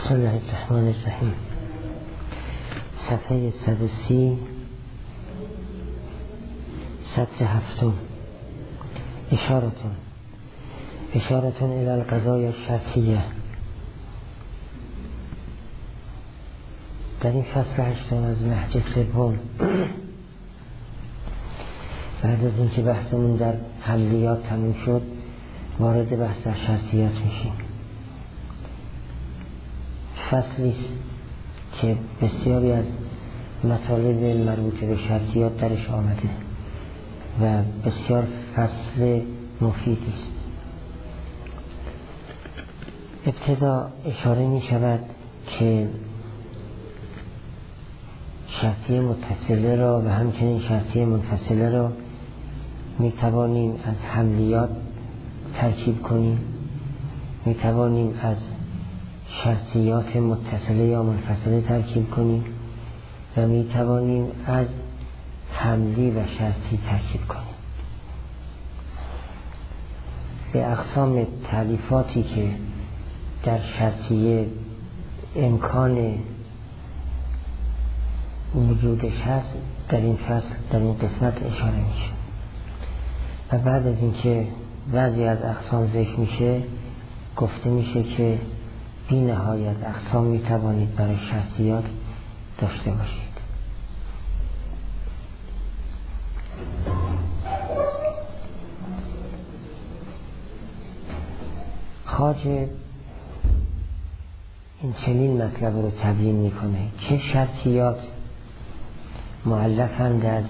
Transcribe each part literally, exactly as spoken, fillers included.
بسم الله الرحمن الرحیم. صفحه صد و سی، سطر هفتم. اشارتون اشارتون الی القضایا الشرطیه. در این فصل هشتم از نهج سوم بعد از اینکه بحثمون در حملیات تموم شد وارد بحث در شرطیات میشیم. فصلی است که بسیاری از مطالب مربوط به شرطیات درش آمده و بسیار فصل مفیدی است. ابتدا اشاره می شود که شرطیه متصله را و همچنین شرطیه منفصله را می توانیم از حملیات ترکیب کنیم، می توانیم از شرطیات متصله یا منفصله ترکیب کنیم و می توانیم از حملی و شرطی ترکیب کنیم. به اقسام تعریفاتی که در شرطیه امکان وجودش هست در این فصل در این قسمت اشاره میشه و بعد از اینکه بعضی از اقسام ذکر میشه گفته میشه که بی نهایت اقسام میتوانید برای شرطیات داشته باشید. خواجه این چنین مطلب رو تبیین میکنه که شرطیات مؤلفند از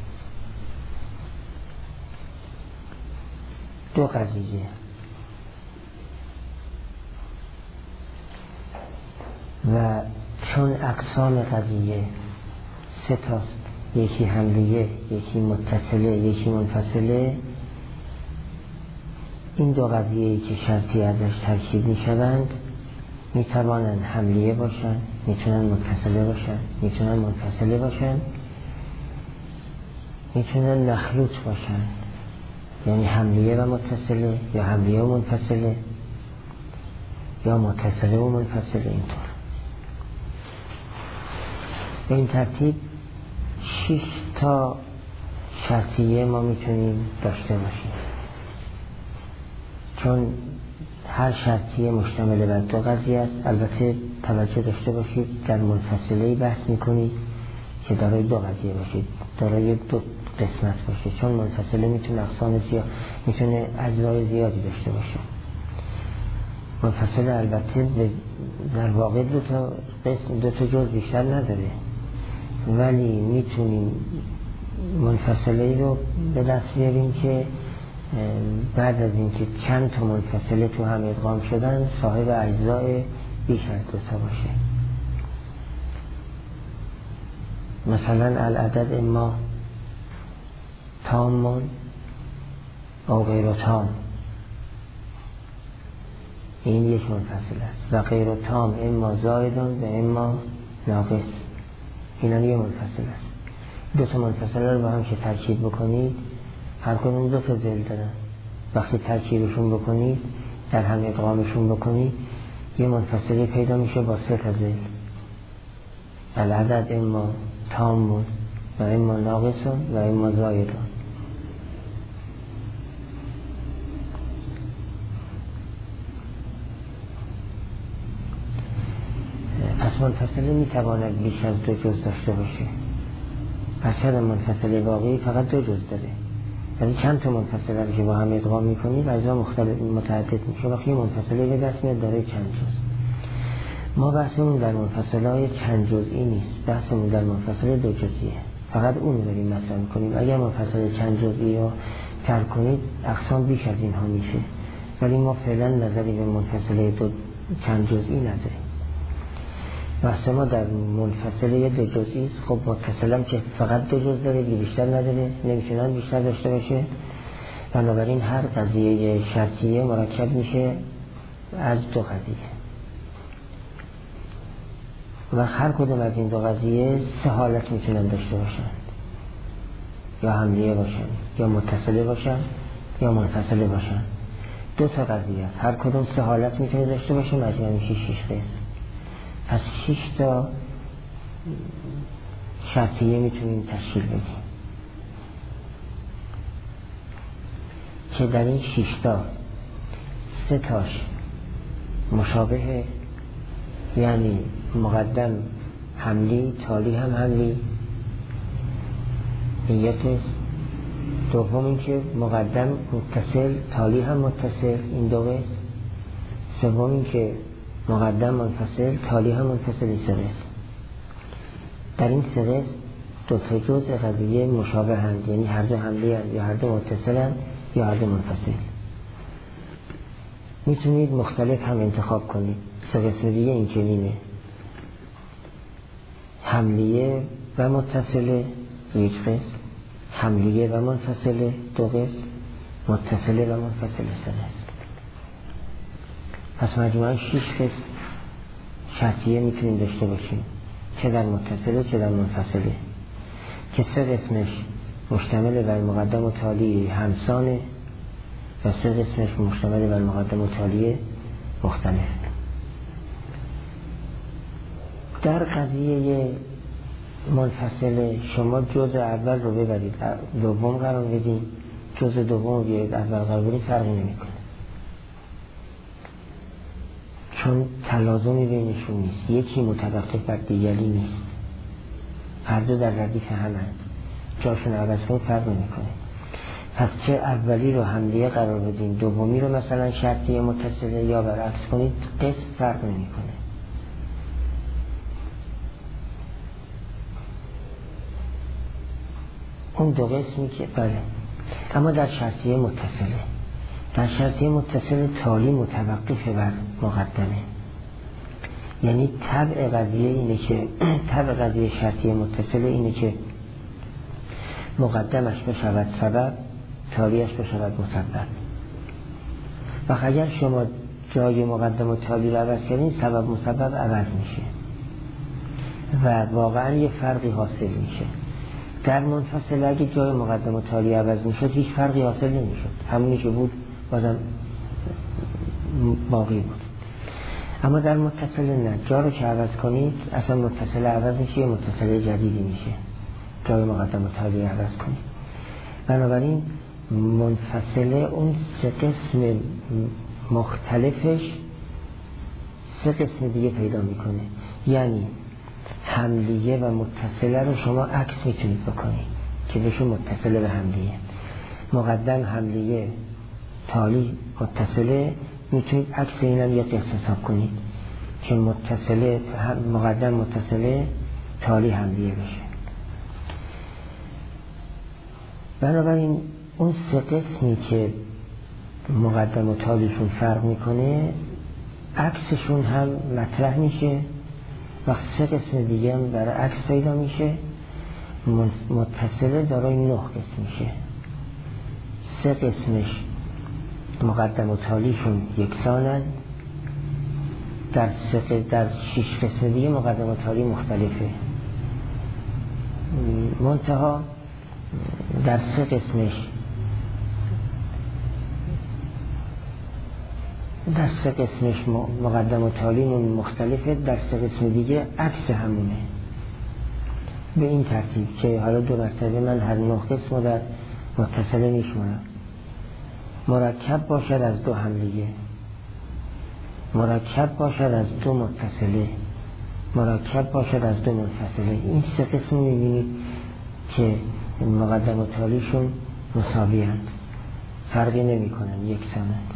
دو قضیه و چون اقسام قضیه سه تاست، یکی حملیه، یکی متصله، یکی منفصله، این دو قضیه‌ای که شرطی ازش ترکیب میشوند میتوانند حملیه باشند، میتونن متصله باشند، میتونن منفصله باشند، میتونن مخلوط باشند، یعنی حملیه و متصله یا حملیه و منفصله یا متصله و منفصله. اینطور به این ترتیب شش تا شرطیه ما میتونیم داشته باشیم. چون هر شرطیه مشتمل بر دو قضیه است. البته توجه داشته باشید در منفصله بحث میکنید که دارای دو قضیه باشید، دارای دو قسمت باشه، چون منفصله میتونه اقسام زیاد میتونه اجزای زیادی داشته باشه. منفصله البته در واقع دو تا قسم دو تا جزء بیشتر نداره، ولی میتونیم منفصله رو به دست بیاریم که بعد از اینکه چند تا منفصله تو هم ادغام شدن صاحب اجزای بیش از دو تا باشه. مثلا العدد اما تامون او غیر تام، این یک منفصل است و غیر تام اما زائدون و اما ناقص، اینا یه منفصل است. دو تا منفصله رو با هم که ترکیب بکنید هر کدوم دو تا ذیل دارن، وقتی ترکیبشون بکنید در هم ادغامشون بکنید یه منفصله پیدا میشه با سه تا ذیل. العدد اما تامون و اما ناقصون و اما زائدون. پس منفصله میتواند بیش از دو جز داشته باشه. پس چند منفصله واقعی فقط دو جز داره، یعنی چند تا منفصله رو که با هم ادغام میکنید اجزا مختلف متعدد میشه، وقتی منفصله به دست میاد داره چند جز. ما بحثمون در منفصله های چند جزئی نیست، بحثمون در منفصله دو جزئیه، فقط اون رو داریم مطرح میکنیم. اگر منفصله چند جزئی رو ترک کنید اقسام بیش از اینها میشه، ولی ما فعلا نظری به منفصله دو چند جزئی نداریم. بحث ما در منفصله دو جزئی است. خب متصلم که فقط دو جز داره، بیشتر نداره، نمیتونن بیشتر داشته باشه. بنابراین هر قضیه شرطیه مرکب میشه از دو قضیه و هر کدوم از این دو قضیه سه حالت میتونن داشته باشن، یا حملیه باشن یا متصله باشن یا منفصله باشن. دو تا قضیه هر کدوم سه حالت میتونه داشته باشه، مجموع میشه شش قسم. پس شش تا شرطیه میتونیم تشکیل بدیم که در این شش تا سه تاش مشابه، یعنی مقدم حملی، تالی هم حملی، این یک قسم. دوم این که مقدم متصل، تالی هم متصل، این دو قسم. سوم این که مقدم منفصل، تالی هم منفصل، این سه قسم. در این سه قسم دو تا جزء قضیه مشابه هست، یعنی هر دو حملی هست، یا هر دو متصل هست یا هر دو منفصل. میتونید مختلف هم انتخاب کنید. سه قسم دیگه این چنینه: حملیه و متصله یک قسم، حملیه و منفصله دو قسم، متصله و منفصله سه قسم. پس مجموعاً شش قسم شرطیه میتونیم داشته باشیم، چه در متصله چه در منفصله، که سه قسمش مشتمل بر مقدم و تالی همسانه و سه قسمش مشتمل بر مقدم و تالی مختلف. در قضیه منفصله شما جزء اول رو ببرید دوم قرار بدین، جزء دوم رو بیارید اول قرار بدین، فرقی نمیکنه، چون تلازمی بینشون نیست، یکی متوقف بر دیگری نیست، هر دو در ردیف همند، جاشون عوض کنید فرق نمیکنه. پس چه اولی رو حملیه قرار بدین، دومی رو مثلا شرطیه متصله یا برعکس کنید، قسم فرق نمیکنه. اون دو قسمی که بله. اما در شرطیه متصله، در شرطیه متصله تالی متوقف بر مقدمه، یعنی طبع قضیه اینه که طبع قضیه شرطیه متصله اینه که مقدمش بشود سبب، تالیش بشود مسبب. و اگر شما جای مقدم و تالی رو عوض کردین، سبب مسبب عوض میشه و واقعا یه فرقی حاصل میشه. در منفصل اگه جای مقدم و تالی عوض میشد هیچ فرقی حاصل نمیشد، همونی که بود بازم باقی بود. اما در متصل نه، جا رو که عوض کنید اصلا متصل عوض میشه، یه متصل جدیدی میشه جای مقدم و تالی عوض کنید. بنابراین منفصله اون سه قسم مختلفش سه قسم دیگه پیدا میکنه، یعنی حملیه و متصله رو شما عکس میتونید بکنید که بهشون متصله به حملیه. مقدم حملیه تالی متصله، میتونید عکس اینم یه قسم حساب کنید که متصله مقدم متصله تالی حملیه بشه. بنابراین اون سه قسمی که مقدم و تالیشون فرق میکنه عکسشون هم مطرح میشه و سه قسم دیگه هم برای عکس پیدا میشه. متصله دارای نه قسم میشه، سه قسمش مقدم و تالیشون یکسانن، در سه در شش قسم دیگه مقدم و تالی مختلفه. منتها در سه قسمش در سه قسمش مقدم و تالیمون مختلفه، در سه قسم دیگه عکس همونه. به این ترتیب که حالا دو مرتبه من هر نه قسم رو در متصله میشمونم. مرکب باشد از دو حملیه، مرکب باشد از دو متصله، مرکب باشد از دو منفصله. این سه قسم میبینید که مقدم و تالیشون مساوی هست، فرقی نمی کنن، یکسانند.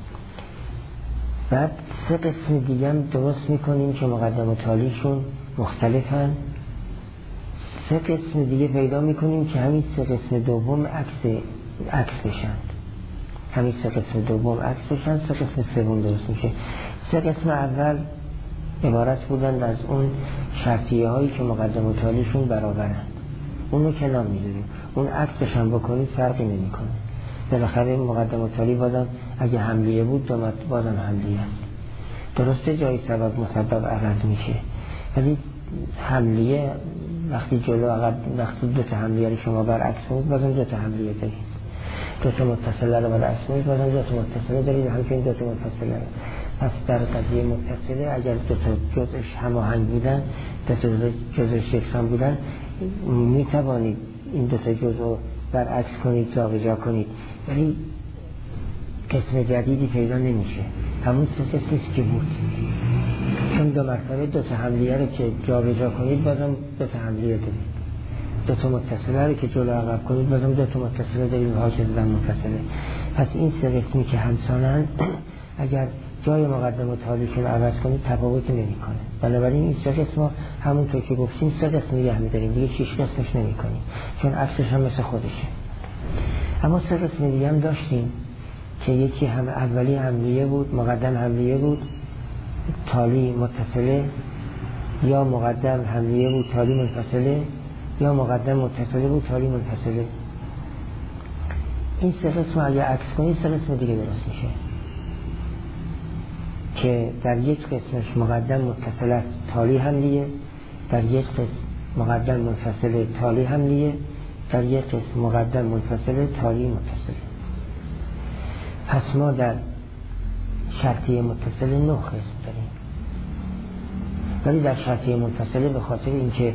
بعد سه قسم دیگه هم درست میکنیم که مقدم و تالیشون مختلفن، سه قسم دیگه پیدا میکنیم که همین سه قسم دوم عکس عکس بشن، همین سه قسم دوم عکس بشن، سه قسم سوم درست میشه. سه قسم اول عبارت بودن از اون شرطیه هایی که مقدم و تالیشون برابرن، اونو کنار میذاریم، اون عکسش هم بکنید فرقی نمیکنه. بالاخره مقدم و تالی بازم اگه حملیه بود دومت بازم حملیه است. درسته جای سبب مسبب عوض میشه، ولی حملیه وقتی جلو عقب وقتی دو تا حملیه رو شما برعکس کنید بازم دو تا حملیه دارید، دو تا متصله رو برعکس کنید بازم دو تا متصله دارید، همچنین دو تا منفصله رو. پس در قضیه متصله اگر دو تا جزش هماهنگ بودن، دو تا جزش یکسان بودن، می توانید این دو تا جز رو برعکس کنید، جابجا کنید، ولی قسم جدیدی پیدا نمیشه، همون سه قسمی که بود. چون دو مرتبه دو تا حملیه رو که جابجا کنید بازم دو تا حملیه دارید، دو تا متصله رو که جلو عقب کنید بازم دو تا متصله دارید، حاجز و منفصله. پس این سه قسمی که همسانن اگر جای مقدم و تالیشون عوض کنید تفاوتی نمیکنه. بنابراین این سه قسم همونطور که گفتیم سه قسم نگه می‌داریم، دیگه شش قسمش نمی‌کنیم، چون عکسش هم مثل خودشه. اما سه قسم دیگه هم داشتیم که یکی هم اولی حملیه بود، مقدم حملیه بود، تالی متصله، یا مقدم حملیه بود تالی منفصله، یا مقدم متصله بود تالی منفصله. این سه قسم اگه عکس کنید سه قسم دیگه درست میشه که در یک قسمش مقدم متصل است تالی حملیه، در یک قسم مقدم منفصله تالی حملیه، در یک قسم مقدم منفصله تالی متصله. پس ما در شرطیه متصله نه قسم داریم، ولی در شرطیه منفصله به خاطر اینکه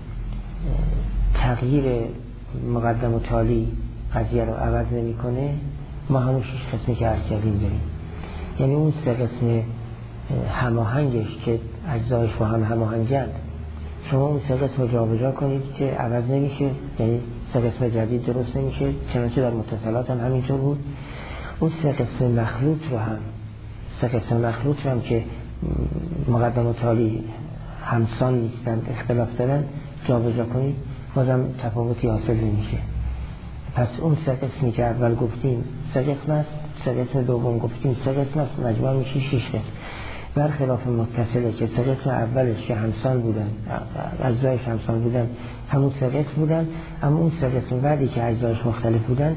تغییر مقدم و تالی قضیه رو عوض نمیکنه، ما همون شش قسمی که عرض کردیم داریم. یعنی اون سه قسم هماهنگش که اجزایش با هم هماهنگند، شما اون سه قسم رو جابجا کنید که عوض نمیشه، یعنی سه قسم جدید درست نمیشه. چنانچه در متصلات هم همینطور بود. اون سه قسم مخلوط رو هم سه قسم مخلوط رو هم که مقدم و تالی همسان نیستن، اختلاف دارن، جابجا کنید بازم تفاوتی حاصل نمیشه. پس اون سه قسمی که اول گفتیم سه قسم است، سه قسم دوم گفتیم سه قسم است، مجموع میشه شش قسم. برخلاف متصله که سه قسم اولش که همسان بودن، اجزایش همسان بودن، همون سه قسم بودن، اما اون سه قسم بعدی که اجزایش مختلف بودن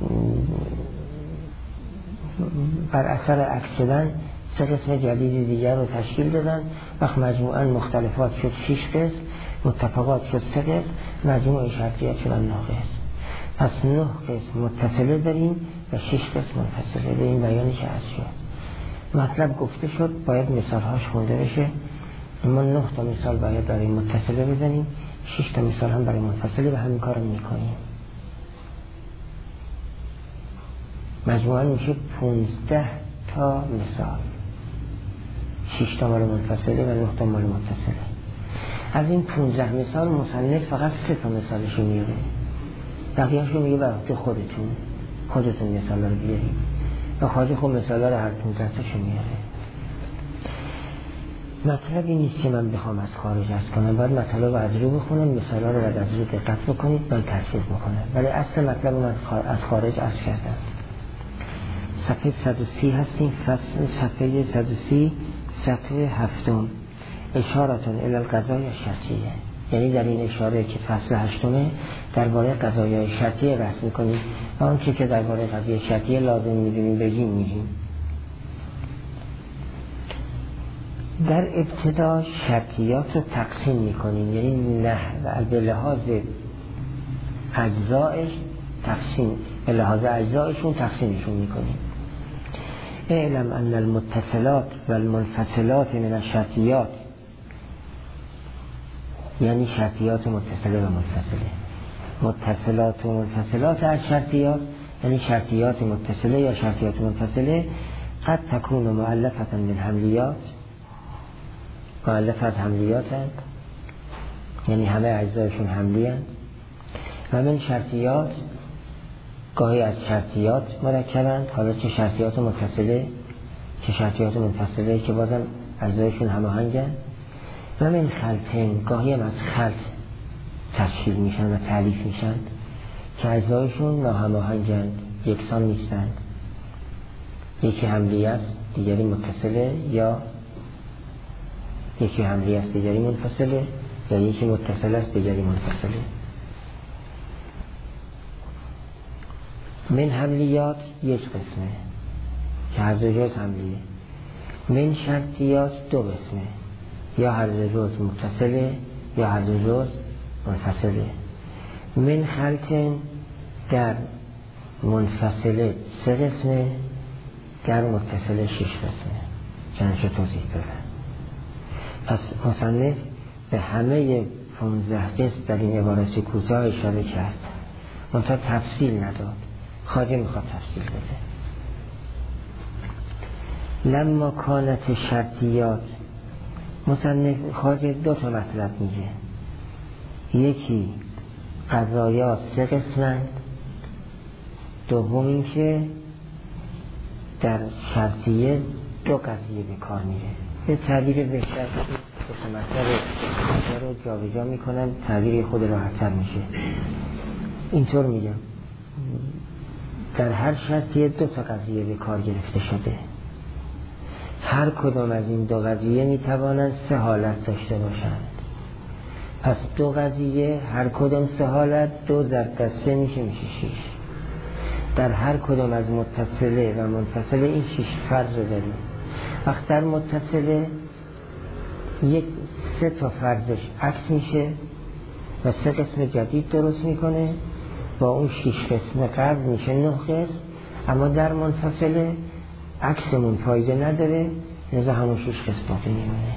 بر اثر عکس شدن سه قسم جدید دیگر رو تشکیل دادن. وقت مجموعاً مختلفات شد شش قسم، متفقات شد سه قسم، مجموع شرطیات شدن نه قسم. پس نه قسم متصله داریم و شش قسم منفصله. به این بیانی که عرض شد مطلب گفته شد، باید مثالهاش خونده بشه. ما نه تا مثال باید برای متصله بزنیم، شش تا مثال هم برای منفصله و همین کار رو میکنیم. مجموعاً میشه پونزده تا مثال، شش تا مال منفصله و نه تا مال متصله. از این پونزده مثال مصنف فقط سه تا مثالشو میاره، بقیه‌اشو میگه برای خودتون خودتون مثال رو بیاریم و خواهد خود مثال رو هر پونزده تاشو میاره. مطلبی نیست که من بخوام از خارج از کنم، باید مطلب رو از رو بخونم، مثال رو باید از رو دقت بکنید، من تصویب میکنم. ولی اصل مطلب من از خارج از کردم. صفحه صد و سی هستیم، فصل صفحه صد و سی صفحه هفتم، اشارتون الی القضایای شرطیه. یعنی در این اشاره که فصل هشتمه درباره قضایای شرطیه بحث میکنیم و اون چی که درباره قضیه شرطیه لازم میدونیم بگیم میگیم. در ابتدا شرطیات رو تقسیم میکنیم، یعنی نه و به لحاظ اجزایش تقسیم به لحاظ اجزایشون تقسیمشون میکنیم. اعلم ان المتصلات و المنفصلات من الشرطیات، یعنی شرطیات متصله و منفصله. متصلات و منفصلات از شرطیات یعنی شرطیات متصله یا شرطیات منفصله قد تکون مؤلفة من حملیات، مؤلف از حملیات هست، یعنی همه اجزایشون حملی هست. و من شرطیات گاهی از شرطیات مرکبند، حالا چه شرطیات متصله چه شرطیات منفصله که بازم اجزایشون هماهنگند. و من خلطین گاهی هم از خلط تشکیل میشن و تالیف میشن که اجزایشون ناهماهنگند، یکسان نیستند، یکی حملی است دیگری متصله، یا یکی حملی است دیگری منفصله، یا یکی متصل است دیگری منفصله. من حملیات یک قسمه که هر دو جز حملیه. من شرطیات دو قسمه، یا هر دو جز متصله یا هر دو جز منفصله. من خلط در منفصله سه قسمه، در متصله شش قسمه. چندشو توضیح دادن. پس مصنف به همه پانزده قسم در این عبارت کوتاه اشاره کرد، منتها تفصیل نداد. خواجه میخواد تفصیل بده. لما کانت شرطیات، مصنف خواجه دو تا مطلب میگه. یکی قضایات سه قسمند، دوم این که در شرطیه دو قضیه به کار میره. به تعبیر بهتر که مطلب رو جابجا میکنن، تعبیر خود راحت‌تر میشه. اینطور میگم در هر شرطیه دو تا قضیه به کار گرفته شده. هر کدام از این دو قضیه میتوانند سه حالت داشته باشند. پس دو قضیه هر کدام سه حالت، دو ضرب در سه میشه میشه شیش. در هر کدام از متصله و منفصله این شیش فرض رو داریم. وقت در متصله یک سه تا فرضش عکس میشه و سه قسم جدید درست میکنه، با اون شیش قسم قبل میشه نه قسم. اما در منفصله عکسمون فایده نداره، لذا همون شیش قسم باقی میمونه.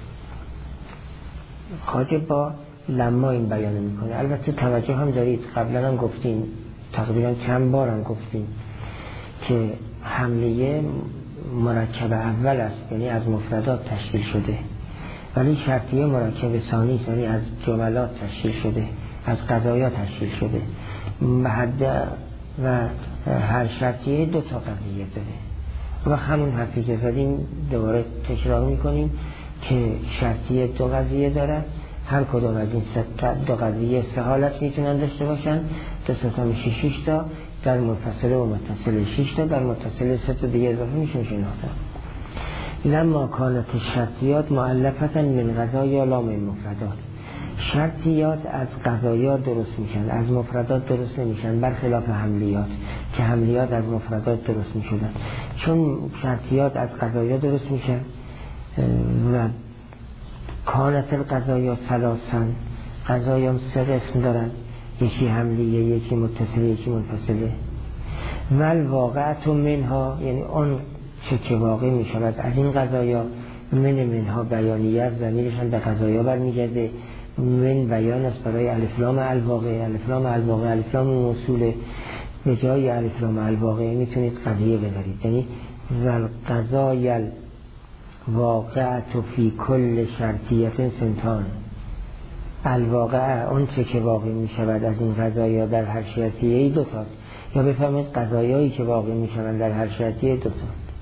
خواجه با لما این بیان میکنه. البته توجه هم دارید، قبلا هم گفتیم، تقریبا چند بار هم گفتیم که حملیه مرکب اول است، یعنی از مفردات تشکیل شده، ولی شرطیه مرکب ثانی است، یعنی از جملات تشکیل شده، از قضایا تشکیل شده. محده و هر شرطیه دو تا قضیه داره. و همون حرفی که زدیم دوباره تکرار میکنیم که شرطیه دو قضیه داره. هر کدوم از این دو قضیه سه حالت میتونن داشته باشن، دو سه تا میشه شش تا، در متصله و متصله شش تا، در متصله سه تا دیگه اضافه میشه میشه نه تا. لما کانت شرطیات مؤلفة من قضایا لا من مفردات. شرطیات از قضایا درست میشن، از مفردات درست نمیشن، برخلاف حملیات که حملیات از مفردات درست میشدن. چون شرطیات از قضایا درست میشن و کانت القضایا ثلاثا، قضایا سه قسم دارن، یکی حملیه، یکی متصله، یکی منفصله. ول واقعت منها، یعنی اون چه که واقع می شود از این قضایا، من منها بیانیت، ضمیرشان به قضایا برمیگرده. من بیان است برای الفلام الواقع، الفلام الواقع الفلام موصوله، به جای الفلام الواقع میتونید قضیه بذارید، یعنی ول قضایل واقعت فی کل شرطیت سنتان. الواقع اون چه که واقع می شود از این قضایا در هر شرطیه دو تاست، یا بفهمید قضایایی که واقع می شود در هر شرطیه دو تا.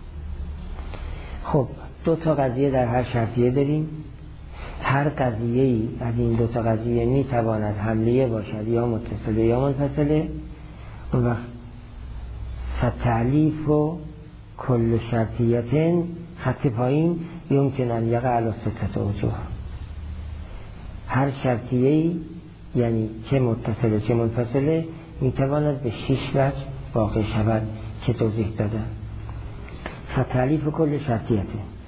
خب دو تا قضیه در هر شرطیه داریم. هر قضیه‌ای از این دو تا قضیه می تواند حملیه باشد یا متصله یا منفصله. اون وقت فتعلیف و کل شرطیت خط پایین یمکن ان یقع علی ستة وجوه. هر شرطیه‌ای یعنی چه متصله چه منفصله می تواند به شش وجه واقع شود که توضیح دادم. فتعلیف کل شرطیت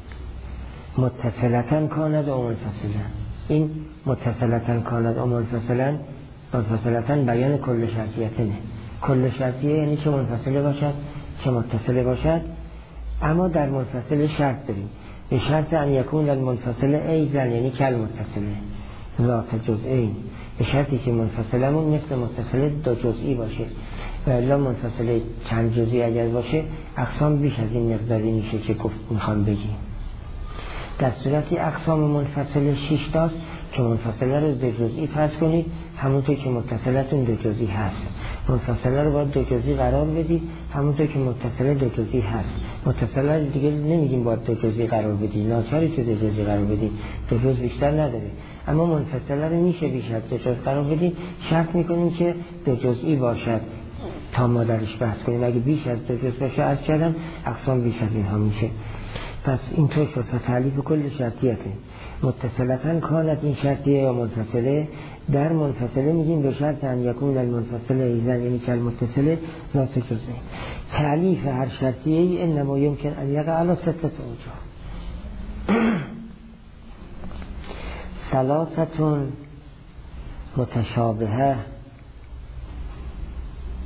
متصلتن کاند و منفصلن. این متصلتن کاند و منفصلن، منفصلتن بیان کل شرطیتنه. کل شرطیه یعنی چه منفصله باشد چه متصله باشد. اما در منفصله شرط داریم، به شرط ان یکون المنفصله ایزن، یعنی کل متصله ذات جزئین، به شرطی که منفصلمون مثل متصله دو جزئی باشه. و الا منفصله چند جزئی اگر باشه اقسام بیش از این مقداری میشه که گفت میخوام بگیم. در صورتی اقسام منفصله شش تاست که منفصله رو دو جزئی فرض کنید، همونطور که متصلتون دو جزئی هست. منفصله رو باید دو جزئی قرار بدید، همونطور که متصله دو جزئی هست. متصله رو دیگه نمیگیم باید دو جزئی قرار بدید، ناچاری که دو جزئی قرار بدید، دو جز بیشتر نداره. اما منفصله رو میشه بیش از دو جز قرار بدید، شرط میکنیم که دو جزئی باشد تا ما درش بحث کنیم. اگه بیش از دو جز باشه از کردم اقسام بیش از اینها میشه. پس اینطور شد تعلیف کل شرطیته متصلتن کانت، این شرطیه یا منفصله. در منفصله میگیم به شرط ان یکون المنفصله ایزن، یعنی که المتصله ذات جزئی. تعلیف هر شرطیه انما یمکن ان یقع علی ستة وجوه. ثلاثه متشابهه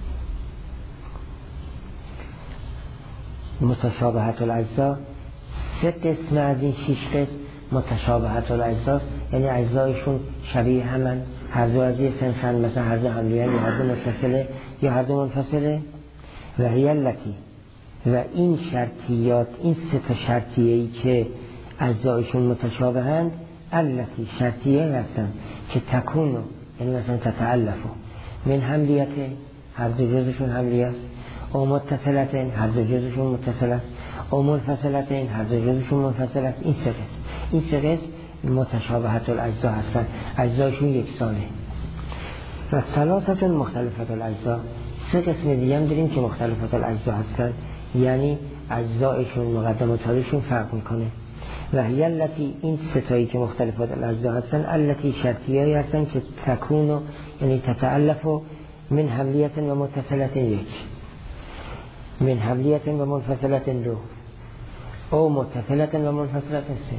متشابهت الاجزاء، سه قسم از این شش قسم متشابهت الاجزا، یعنی اجزایشون شبیه همن، هر دو از یه صنفن، مثلا هر دو همدیگر یا هر دو متصله یا هر دو منفصله. و هی التی، و این شرطیات، این سه تا شرطیه‌ای که اجزایشون متشابهند، التی شرطیه هستن که تکونو، یعنی مثلا تتعلفو من حملیت، هر دو جزشون حملیه است، او متصلتین، هر دو جزشون متصل است، او منفصلتین، هر دو جزشون منفصل است. این سه قسم این سه قسم متشابهت الاجزا هستن، اجزایشون یکسانه. و ثلاثه مختلفت الاجزا، سه قسم دیگه هم داریم که مختلفت الاجزا هستن، یعنی اجزایشون مقدم و تالیشون فرق میکنه. و هی التی، این ستایی که مختلفت الاجزا هستن، التی شرطیه‌ای هستن که تکونو، یعنی تتألفو من حملیت و متصلت یک، من حملیت و منفصلت دو، او متصلت و منفصلت سه.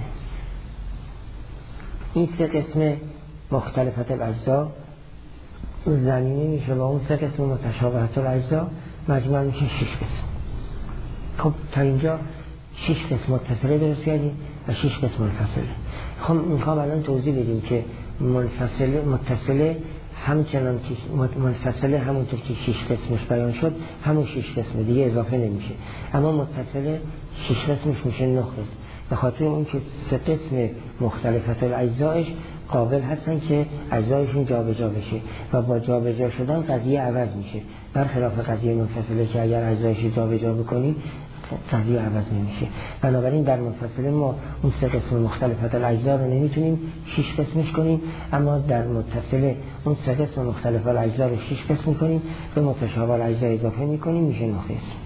این سه قسم مختلفت الاجزا زمینی میشه با اون سه قسم متشابهت الاجزا، مجموع میشه شش قسم. خب تا اینجا شش قسم متصله درست کردیم و شش قسم منفصله. خب میخوام الان توضیح بدیم که منفصله متصله همچنان که منفصله همونطور که شش قسمش بیان شد همون شش قسم دیگه اضافه نمیشه، اما متصله شش قسمش میشه نه قسم، به خاطر اون که سه قسم مختلفت الاجزایش قابل هستن که اجزایشون جابجا بشه و با جابجا شدن قضیه عوض میشه، برخلاف قضیه منفصله که اگر اجزایش جابجا بکنیم قضیه عوض نمیشه. بنابراین در منفصله ما اون سه قسم مختلفت الاجزا رو نمیتونیم شش قسمش کنیم، اما در متصله اون سه قسم مختلف الاجزا رو شش قسم کنیم، به متشابه الاجزا اضافه میکنیم، میشه نه قسم.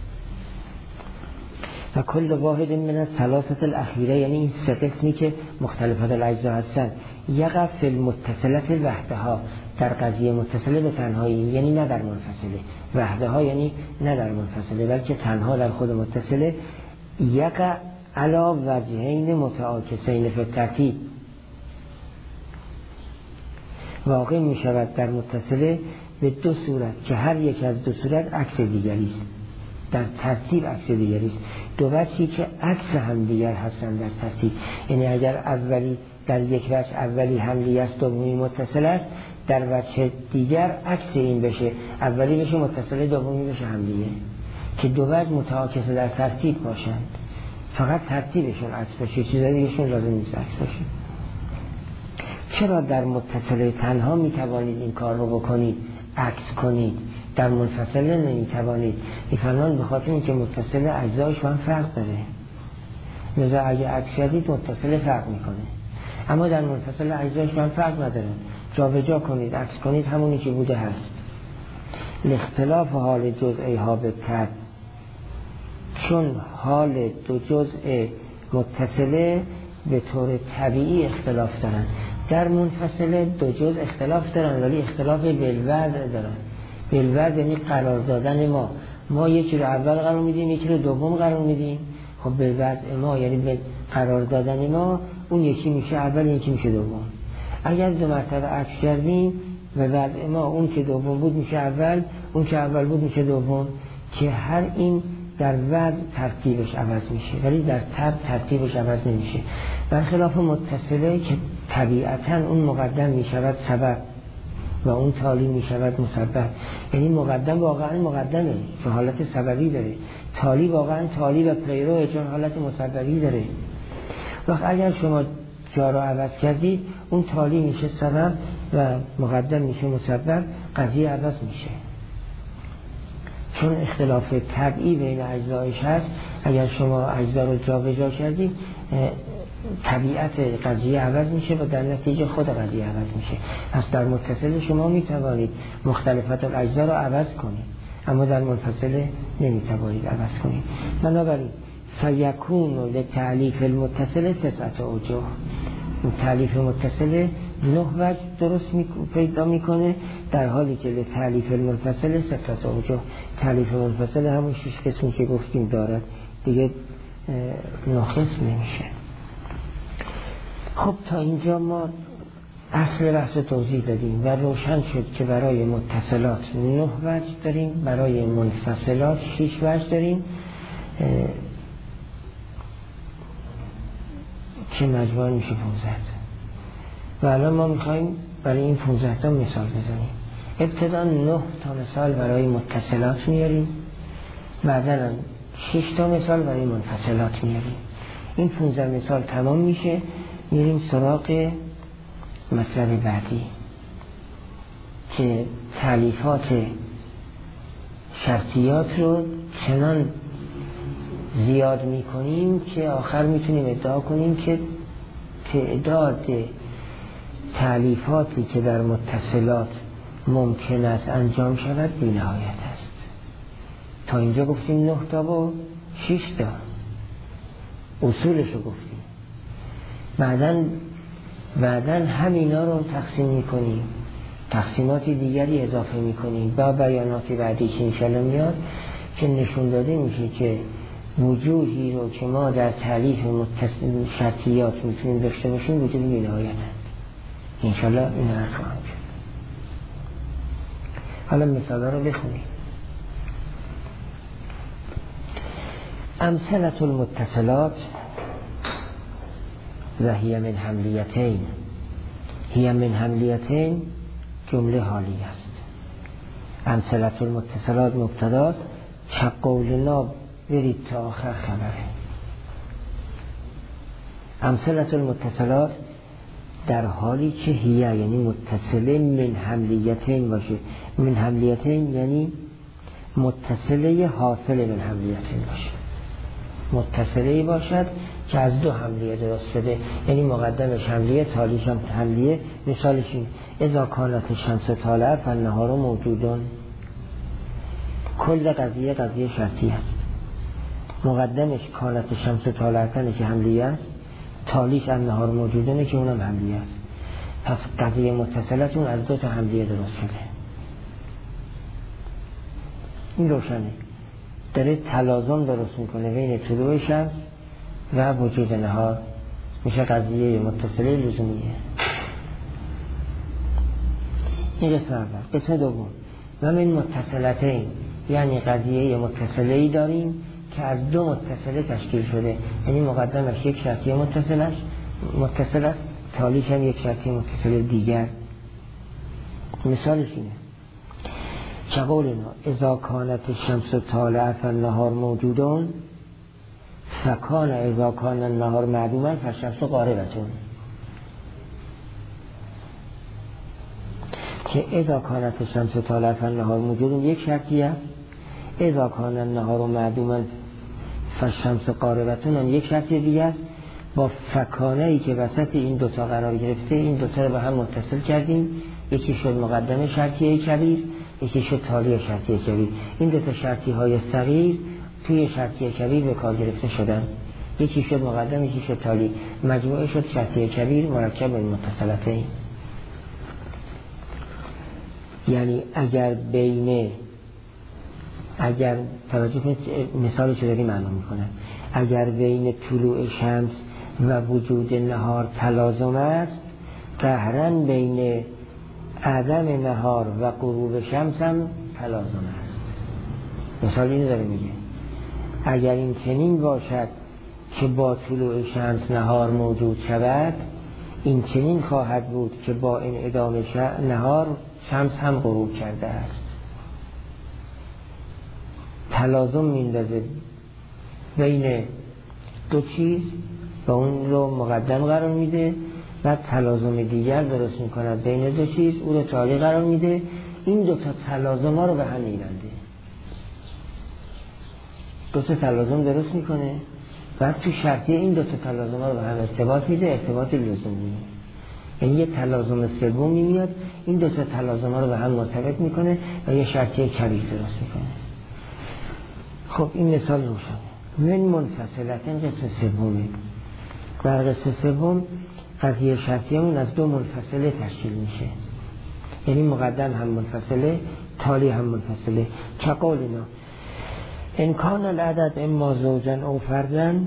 و کل واحد من الثلاثه الاخیره، یعنی این سه قسمی که مختلفت الاجزا هستن، یقع فی المتصلت وحدها، در قضیه متصله به تنهایی، یعنی نه در منفصله، وحدها یعنی نه در منفصله بلکه تنها در خود متصله، یقع علی وجهین متعاکسین فی الترتیب، واقع می شود در متصله به دو صورت که هر یک از دو صورت عکس دیگری است، در ترتیب عکس دیگری است، دو وجهی که عکس هم دیگر هستند در ترتیب، یعنی اگر اولی در یک وجه اولی حملی است دومی متصل است، در وجه دیگر عکس این بشه، اولی بشه متصل دومی بشه حملیه، که دو وجه متعاکس در ترتیب باشند، فقط ترتیبشون عکس باشه، چیزایی دیگهشون لازم نیست عکس باشه. چرا در متصل تنها می توانید این کار رو بکنید عکس کنید، در منفصله نمی توانید؟ میفرمان به خاطر اینکه متصل اجزایش با هم فرق داره، لذا اگه عکس کردید متصل فرق میکنه، اما در منفصل اجزایش با هم فرق نداره، جا به جا کنید عکس کنید همونی که بوده هست. الاختلاف حال جزئی ها به تب، چون حال دو جزء متصله به طور طبیعی اختلاف دارن، در منفصله دو جزء اختلاف دارن ولی اختلاف بالوضع دارن. بالوضع یعنی قرار دادن ما ما یکی رو اول قرار میدیم یکی رو دوم قرار میدیم، خب بالوضع ما یعنی به قرار دادن ما اون یکی میشه اول یکی میشه دوم. اگر دو مرتبه عکس کردیم به وضع ما اون که دوم بود میشه اول، اون که اول بود میشه دوم، که هر این در وضع ترتیبش عوض میشه ولی در تب ترتیبش عوض نمیشه، برخلاف متصله که طبیعتاً اون مقدم میشود سبب و اون تالی میشود مسبب، یعنی مقدم واقعا مقدمه چون حالت سببی داره، تالی واقعا تالی و پیروه چون حالت مسببی داره. وقت اگر شما جا رو عوض کردید اون تالی میشه سبب و مقدم میشه مسبب، قضیه عوض میشه، چون اختلاف طبعی بین اجزایش هست. اگر شما اجزا رو جا به جا کردید طبیعت قضیه عوض میشه و در نتیجه خود قضیه عوض میشه. پس در متصل شما میتوانید مختلفت الاجزا رو عوض کنید، اما در منفصل نمیتوانید عوض کنید. بنابراین فیکون لتعلیف المتصل تسعت اوجه، تعلیف متصل نه وجه درست پیدا میکنه، در حالی که لتعلیف المنفصل ستت اوجه، تعلیف منفصل همون شش قسمی که گفتیم دارد، دیگه نه قسم نمیشه. خب تا اینجا ما اصل بحث توضیح دادیم و روشن شد که برای متصلات نه وجه داریم، برای منفصلات شش وجه داریم. که مجموع میشه پانزده. و الان ما میخوایم برای این پانزده تا مثال بزنیم. ابتدا نه تا مثال برای متصلات میاریم، بعدا شش تا مثال برای منفصلات میاریم. این پانزده مثال تمام میشه، میریم سراغ مطلب بعدی که تالیفات شرطیات رو چنان زیاد میکنیم که آخر میتونیم ادعا کنیم که تعداد تالیفاتی که در متصلات ممکن است انجام شود بی نهایت است. تا اینجا گفتیم نه تا و شش تا اصولش رو گفتیم. بعدن بعدن همینا رو تقسیم میکنیم، تقسیمات دیگری اضافه میکنیم با بیانات بعدی که انشالله میاد که نشون داده میشه که وجوهی رو که ما در تعریف متصل شرطیات میتونیم داشته باشیم وجود بی نهایت است. انشالله این از خواهم شد. حالا مثال رو بخونیم. امثلة المتصلات و هی من حملیتین. هی من حملیتین جمله حالی است. امثلة المتصلات مبتداست، چه قولنا برید تا آخر خبره. امثلة المتصلات در حالی که هی یعنی متصله من حملیتین باشه. من حملیتین یعنی متصله حاصل من حملیتین باشه، متصله باشد که از دو حملیه درست شده، یعنی مقدمش حملیه تالیش هم حملیه. مثالش این اذا کانت شمس طالعه فالنهار موجودون. کل قضیه قضیه شرطی است. مقدمش کانت شمس طالعه که حملیه است، تالیش النهار موجودونه که اونم حملیه است. پس قضیه متصلتون از دو تا حملیه درست شده. این روشنه، داره تلازم درست میکنه بین طلوع شمس و وجود نهار، میشه قضیه متصله لزومیه. این قسم اول. قسم دوم و من متصلتین یعنی قضیه متصله‌ای داریم که از دو متصله تشکیل شده، یعنی مقدمش یک شرطی متصلش متصل است، تالیش هم یک شرطی متصل دیگر. مثالش اینه که قولنا اذا کانت الشمس طالعه فالنهار موجودون فکان اذا کان النهار معدوما فالشمس غاربتون. که اذا کانت الشمس طالعه فالنهار موجودون یک شرطی است، اذا کان النهار معدوما فالشمس غاربتون هم یک شرطی دیگه است. با فکانه ای که وسط این دوتا قرار گرفته این دوتا رو به هم متصل کردیم، یکی شد مقدمه شرطیه کبیر، یکی شد تالی شرطیه کبیر. این دوتا شرطی های صغیر توی شرطیه کبیر به کار گرفته شدن، یکی شد مقدم یکی شد تالی، مجموعه شد شرطیه کبیر مرکب متصلتین. یعنی اگر بین اگر توجه کنید مثال چطوری معلوم میکنه، اگر بین طلوع شمس و وجود نهار تلازم است، قهرن بین عدم نهار و غروب شمس هم تلازم است. مثال اینو داره میگه اگر این چنین باشد که با طلوع شمس نهار موجود شود، این چنین خواهد بود که با این ادامه نهار شمس هم غروب کرده است. تلازم میندازه بین دو چیز و اون رو مقدم قرار میده، بعد تلازم دیگر درست میکنه بین دو چیز، اون رو تالی قرار میده. این دو تا تلازم ها رو به هم میبنده، دو تا تلازم درست میکنه، بعد تو شرطی این دو تا تلازم ها رو به هم ارتباط میده، ارتباط لزومی. یعنی یه تلازم سومی میاد این دو تا تلازم ها رو به هم مرتبط میکنه و یه شرطی کبیر درست میکنه. خب این مثال روشنه. من منفصلتن قسم سومه. در قسم سوم قضیه شرطیمون از دو منفصله تشکیل میشه، یعنی مقدم هم منفصله تالی هم منفصله. که قولنا امکان العدد اما زوجن او فردن،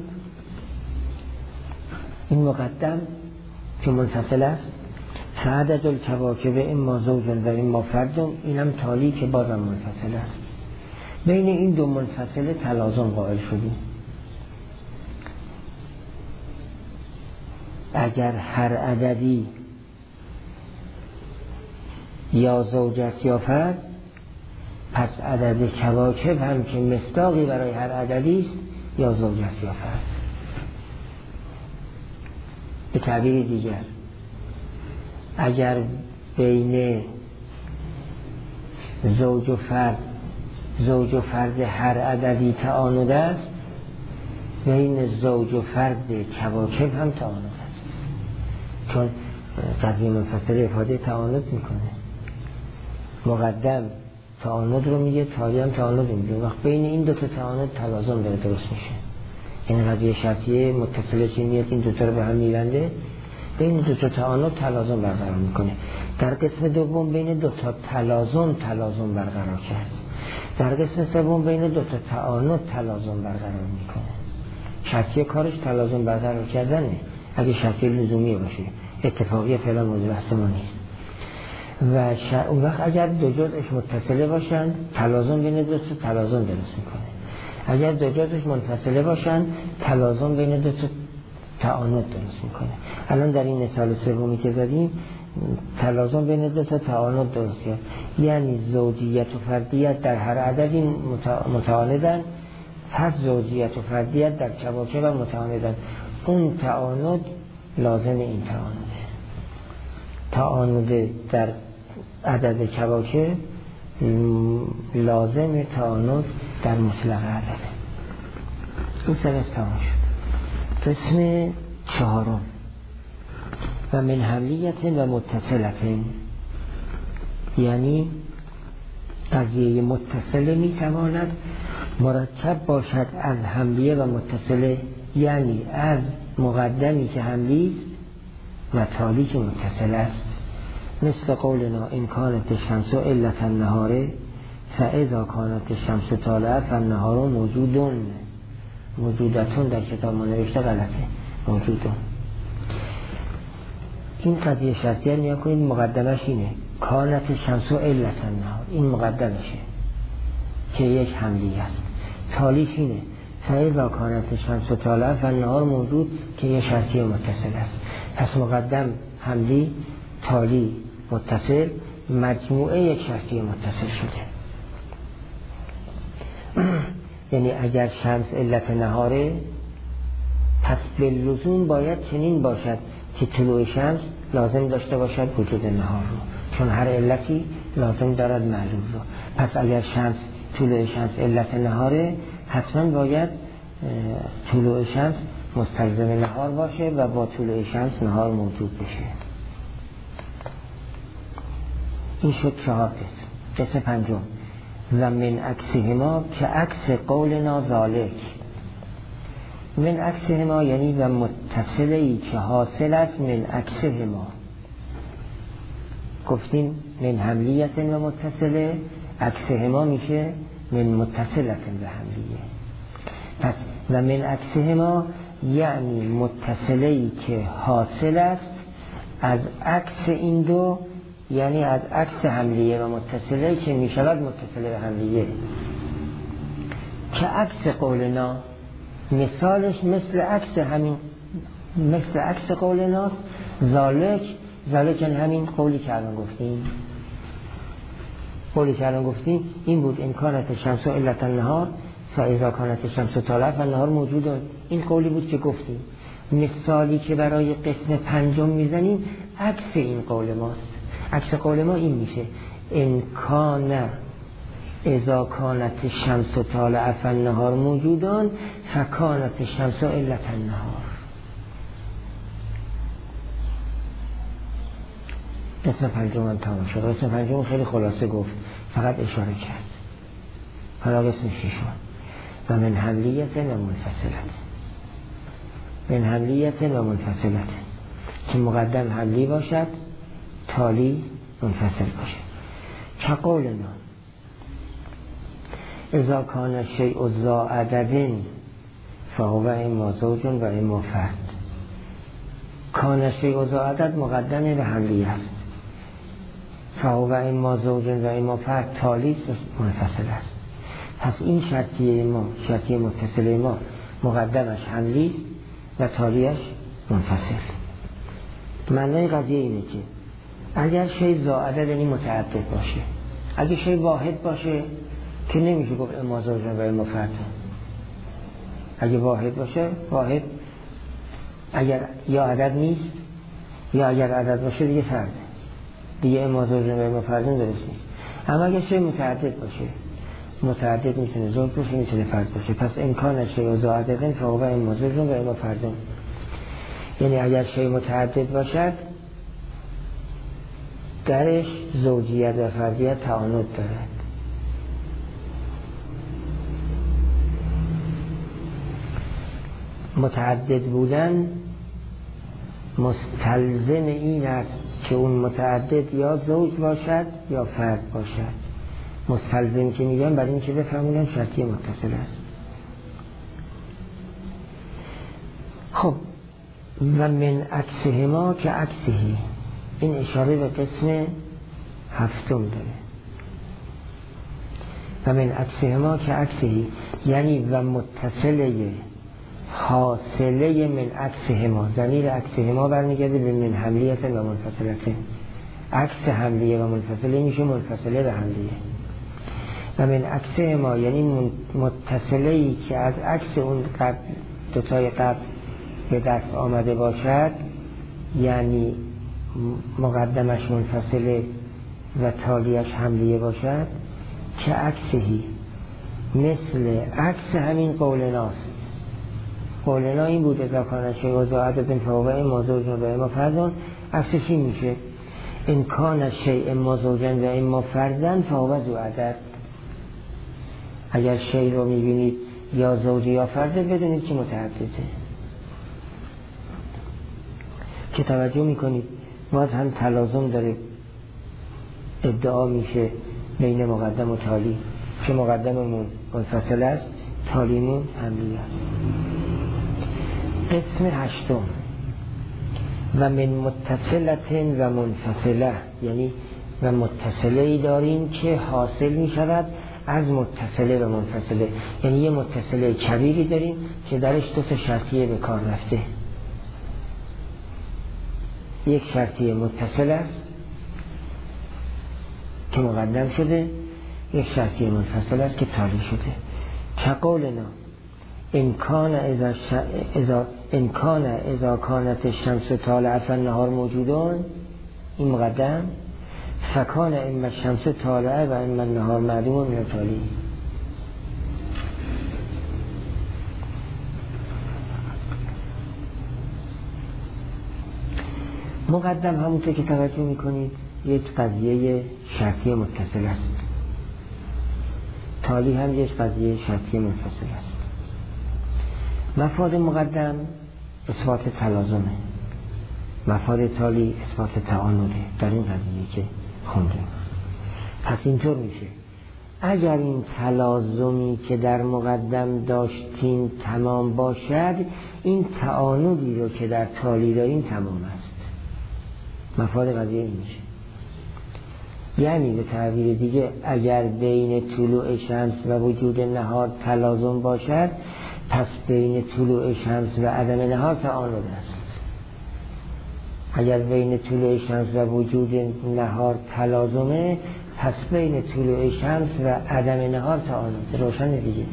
این مقدم که منفصل است، فعدد الکواکب اما زوجن و اما فردن، اینم تالی که بازم منفصل است. بین این دو منفصله تلازم قائل شدیم. اگر هر عددی یا زوج است یا فرد، پس عدد کواکب هم که مصداقی برای هر عددی است، یا زوج است یا فرد. به تعبیر دیگر، اگر بین زوج و فرد زوج و فرد هر عددی تعاند است، بین زوج و فرد کواکب هم تعاند است، چون قضیه منفصله افاده تعاند میکنه. مقدم تعاند رو میگه، تالی هم تعاند رو میگه. وقت بین این دو تا تعاند تلازم داره درست میشه. این قضیه شرطیه متصله که میاد این دو تا رو به هم میبنده، بین دو تا تعاند تلازم برقرار میکنه. در قسم دوم بین دو تا تلازم تلازم برقرار کرد. در قسم سوم بین دو تا تعاند تلازم برقرار میکنه. شرطیه کارش تلازم برقرار کردنه. اگه شرطیه لزومی باشه، اتفاقی فعلا موضوع بحث ما نیست. و ش... اون وقت اگر دو جزءش متصله باشن، تلازم بین دو تا تلازم درست میکنه. اگر دو جزءش منفصله باشن، تلازم بین دو تا تعاند درست میکنه. الان در این مثال سومی که زدیم، تلازم بین دو تا تعاند درست کرد. یعنی زوجیت و فردیت در هر عددی متعاندن، پس زوجیت و فردیت در کواکب هم متعاندن. اون تعاند لازم این تعانده. تعاند در عدد کواکب لازم تعاند در مطلق عدد. این سبب تمام شد. قسم چهارم، و من حملیت و متصلت، یعنی قضیه متصله میتواند مرکب باشد از حملیه و متصله، یعنی از مقدمی که حملی و تالی که متصل است. مثل قولنا این کانت الشمس علت النهار فاذا کانت الشمس طالعه فالنهار موجودون. موجودتون در کتاب ما نوشته غلطه، موجودون. این قضیه شرطیه نیا کنید مقدمش اینه، کانت الشمس علت النهار، این مقدمشه که یک حملی است. تالیش اینه فاذا کانت الشمس طالعه فالنهار موجود که یک شرطیه متصل است. پس مقدم حملی، تالی متصل، مجموعه یک شرطیه متصل شده. یعنی اگر شمس علت نهاره، پس به لزوم باید چنین باشد که طلوع شمس لازم داشته باشد وجود نهار رو، چون هر علتی لازم دارد معلوم رو. پس اگر شمس طلوع شمس علت نهاره، حتما باید طلوع شمس مستلزم نهار باشه و با طلوع شمس نهار موجود بشه. این شد چهار قسم. قسم پنجم، و من عکسهما که عکس قولنا ذالک. من عکسهما یعنی و متصلی که حاصل است من عکسهما. گفتیم من حملیت و متصله، عکسهما میشه من متصلت و حملیه. پس و من عکسهما یعنی متصلی که حاصل است از عکس این دو، یعنی از عکس حملیه و متصله که می شود متصله و حملیه. که عکس قولنا، مثالش مثل عکس همین، مثل عکس قولناست. ذالک، ذالک یعنی همین قولی که الان گفتیم. قولی که الان گفتیم این بود، این کانت شمس علت النهار فاذا کانت شمس طالعه فالنهار موجود. این قولی بود که گفتیم. مثالی که برای قسم پنجم میزنیم عکس این قول ماست. عکس قول ما این میشه، ان کان اذا کانت الشمس طالعه فالنهار موجودان فکانت الشمس علت النهار. قسم پنجم هم تمام شد. قسم پنجم خیلی خلاصه گفت، فقط اشاره کرد. حالا قسم ششم، و من حملیت و منفصلت. من حملیت و منفصلت که مقدم حملی باشد، تالی منفصل باشه. چه قولنا اذا کان الشیء ذا عدد فهو اما زوج و اما فرد. کان الشیء ذا عدد مقدم به حملی است، فهو اما زوج و اما فرد تالی منفصل است. پس این شرطیه ما، شرطیه متصله ما، مقدمش حملی و تالیش منفصل. معنای قضیه اینه که اگر شی زائده یعنی متعدد باشه، اگر شی واحد باشه که نمیشه گفت اما زوجن و اما فردن. اگه واحد باشه، واحد اگر یا عدد نیست یا اگر عدد باشه دیگه فرده، دیگه اما زوجن و اما فردن درست نیست. اما اگر شی متعدد باشه، متعدد میتونه زوج باشه میتونه فرد باشه، پس امکان شی و زائده فهو اما زوجن و اما فردن. یعنی اگر شی متعدد باشد درش زوجیت و فردیت تعاند دارد. متعدد بودن مستلزم این است که اون متعدد یا زوج باشد یا فرد باشد. مستلزم که میگم برای این که بفهمونم شرطی متصل است. خب و من عکسهما که عکسهی، این اشاره به قسم هفتم داره. و من عکسهما که عکسهی یعنی و متصله حاصله من عکسهما، ضمیر عکسهما برمیگرده به من حملیت و منفصلته. عکس حملیه و منفصله میشه منفصله به حملیه. و من عکسهما یعنی متصله ای که از عکس اون قبل دوتای قبل به دست آمده باشد، یعنی مقدمش منفصله و تالیش حملیه باشد، که عکسهی مثل عکس همین قولناست. قولنا این بود اذا کان شیء و زائده فهو اما زوجن و اما فردن. عکسش این میشه ان کان شیء اما زوجن و اما فردن فهو ذو عدد. اگر شیء رو میبینید یا زوج یا فرده بدونید که متعدده. که توجه میکنید باز هم تلازم داره، ادعا میشه بین مقدم و تالی که مقدممون منفصل است، تالیمون حملی است. قسم هشتم و من متصلت و منفصله، یعنی و متصله ای داریم که حاصل می شود از متصله و منفصله. یعنی یه متصله کبیری داریم که درش دو تا شرطیه به کار رفته. یک شرطیه متصل است که مقدم شده، یک شرطیه منفصل است که تالی شده. که قولنا امکان اذا ش... اذا امکان اذا کانت الشمس طالعه فالنهار موجودون، این مقدم. فکان اما الشمس طالعه و اما النهار معدوم من تالی. مقدم همونطور که توجه میکنید یک قضیه شرطی متصل است، تالی هم یک قضیه شرطی منفصل است. مفاد مقدم اثبات تلازمه، مفاد تالی اثبات تعانده در این قضیه که خوندیم. پس اینطور میشه اگر این تلازمی که در مقدم داشتیم تمام باشد، این تعانودی رو که در تالی داریم تمام است. مفاد قضیه این میشه. یعنی به تعبیر دیگه اگر بین طلوع شمس و وجود نهار تلازم باشد، پس بین طلوع شمس و عدم نهار تعانود است. اگر بین طلوع شمس و وجود نهار تلازمه، پس بین طلوع شمس و عدم نهار تعانود. روشن دیگه.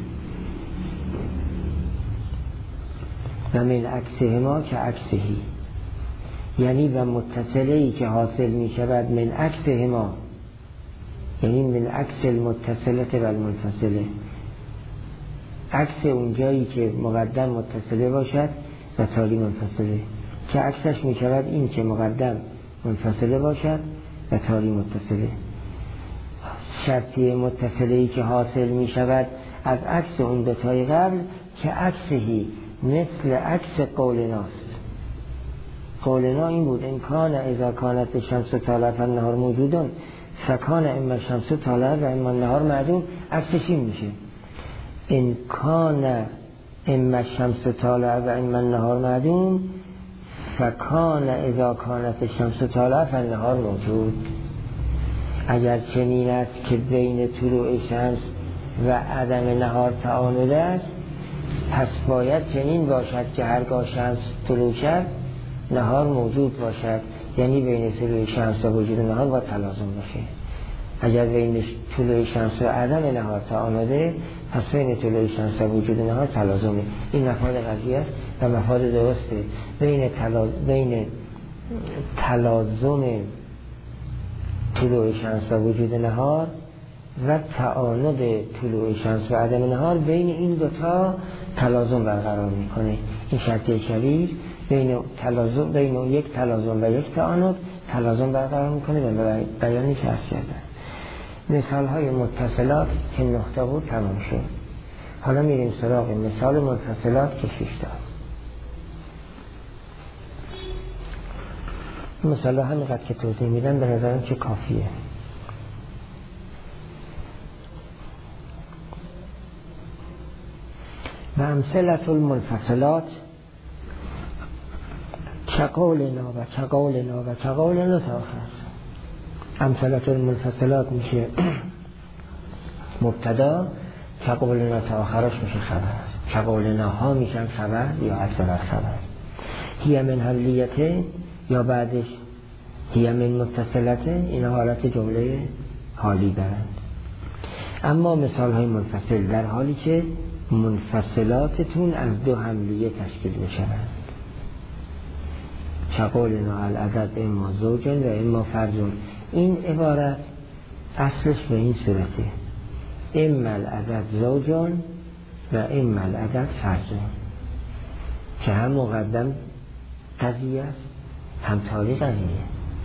و من عکسهما که عکسهی، یعنی و متصله ای که حاصل می شود من عکسهما، یعنی من عکس المتصلت و المنفصله، عکس اونجایی که مقدم متصله باشد و تالی منفصله، که عکسش می شود این که مقدم منفصله باشد و تالی متصله. شرطی متصله ای که حاصل می شود از عکس اون دوتای قبل که عکسهی مثل عکس قولناست. قولنا این بود امکان اذا کانت الشمس طالعه فالنهار موجودون، فکان اما الشمس طالعه و اما النهار معدوم. عکسش این میشه امکان اما الشمس طالعه و اما النهار معدوم، فکان اذا کانت الشمس طالعه فالنهار موجود. اگر چنین است که بین طلوع شمس و عدم نهار تعانود است، پس باید چنین باشد که هرگاه شمس طلوع شد نهار موجود باشد، یعنی بین طلوع شمس و وجود نهار با تلازم باشه. اگر بین طلوع شمس و عدم نهار تعانده، پس بین طلوع شمس و وجود نهار تلازمه. این مفاد قضیه است و مفاد درسته. بین تلاز... بین تلازم طلوع شمس و وجود نهار و تعاند طلوع شمس و عدم نهار، بین این دوتا تلازم برقرار میکنه. این شرطیه شبیه بین تلازم، بین یک تلازم و یک تعاند تلازم برقرار میکنه و بیانی که هست کردن. مثال های متصلات که نقطه بود تمام شد. حالا میریم سراغ مثال منفصلات که شش تا. مثال ها همینقدر که توضیح میدن به نظرم که کافیه. و امثلة المنفصلات کقولنا و کقولنا و کقولنا تا آخر. امثلة المنفصلات میشه مبتدا، کقولنا تا آخرش میشه خبر. کقولنا ها میشن خبر یا اصل بر خبر. هی من حلیته یا بعدش هی من متصلته، این حالت جمله حالی دارند. اما مثال های منفصل در حالی که منفصلاتتون از دو حملیه تشکیل بشوند. کقولنا العدد اما زوجن و اما فرزن. این عبارت اصلش به این صورته: اما العدد زوجن و اما العدد فرزن، که هم مقدم قضیه است هم تالی قضیه.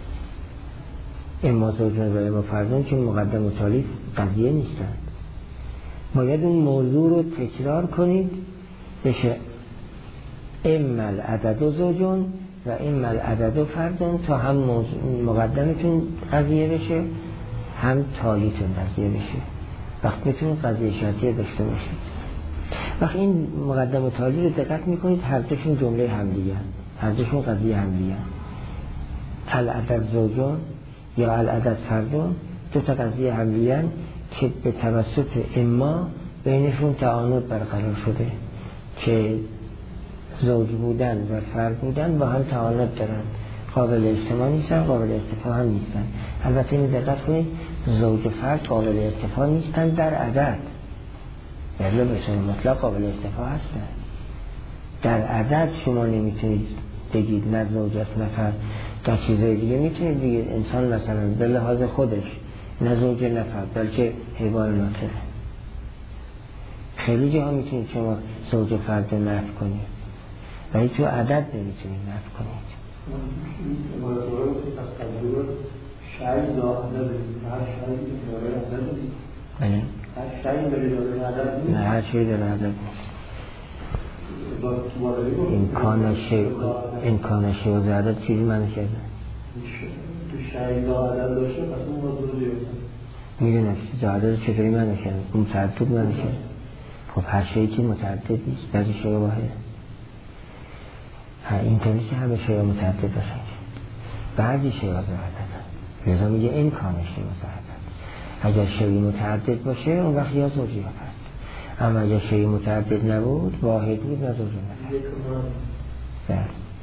اما زوجن و اما فرزن چون مقدم و تالی قضیه نیستند. باید اون موضوع رو تکرار کنید بشه اما العدد و زوجن و اما العدد و فردن، تا هم مقدمتون قضیه بشه هم تالیتون قضیه بشه. وقت میتونید قضیه شرطیه داشته باشید. وقت این مقدم و تالی رو دقت میکنید هر دوشون جمله حملیه، هر دوشون قضیه حملیه. العدد زوجن یا العدد فردن دو تا قضیه حملیه که به توسط اما بینشون تعاند برقرار شده که زوج بودن و فرد بودن با هم تعاند دارن، قابل اجتماع نیستن، قابل ارتفاع هم نیستن. البته این دقت کنید زوج و فرد قابل ارتفاع نیستن در عدد، یعنی به طور مطلق قابل ارتفاع هستن. در عدد شما نمیتونید بگید نه زوج است نه فرد. در چیزهای دیگه میتونید بگید انسان مثلا به لحاظ خودش نه زوج نه فرد بلکه حیوان ناطقه. خیلی جاها میتونید شما زوج و فرد رو نفی کنید ولی تو عدد نمیتونید نفی کنید. شاید داخله بید هر شاید داره عدد بید بله هر شاید داره عدد بید نه هر شاید داره عدد بید امکان شیء امکان شیء و عدد چیزی معنی کرده تو شاید عدد داشته پس اون موضوع دیگه میدونم عدد چطوری معنی کرده اون متعدد معنی کرده. خب هر شیئی که متعدد نیست، بعضی شیء واحد. ها اینطوری که همه شیء متعدد باشن، بعضی شیء واحد هستن. لذا میگه امکان شیء واحد. اگر شیء متعدد باشه اون وقت یا زوجی هست. اما اگر شیء متعدد نبود، واحد بود و زوجی نبود. بله.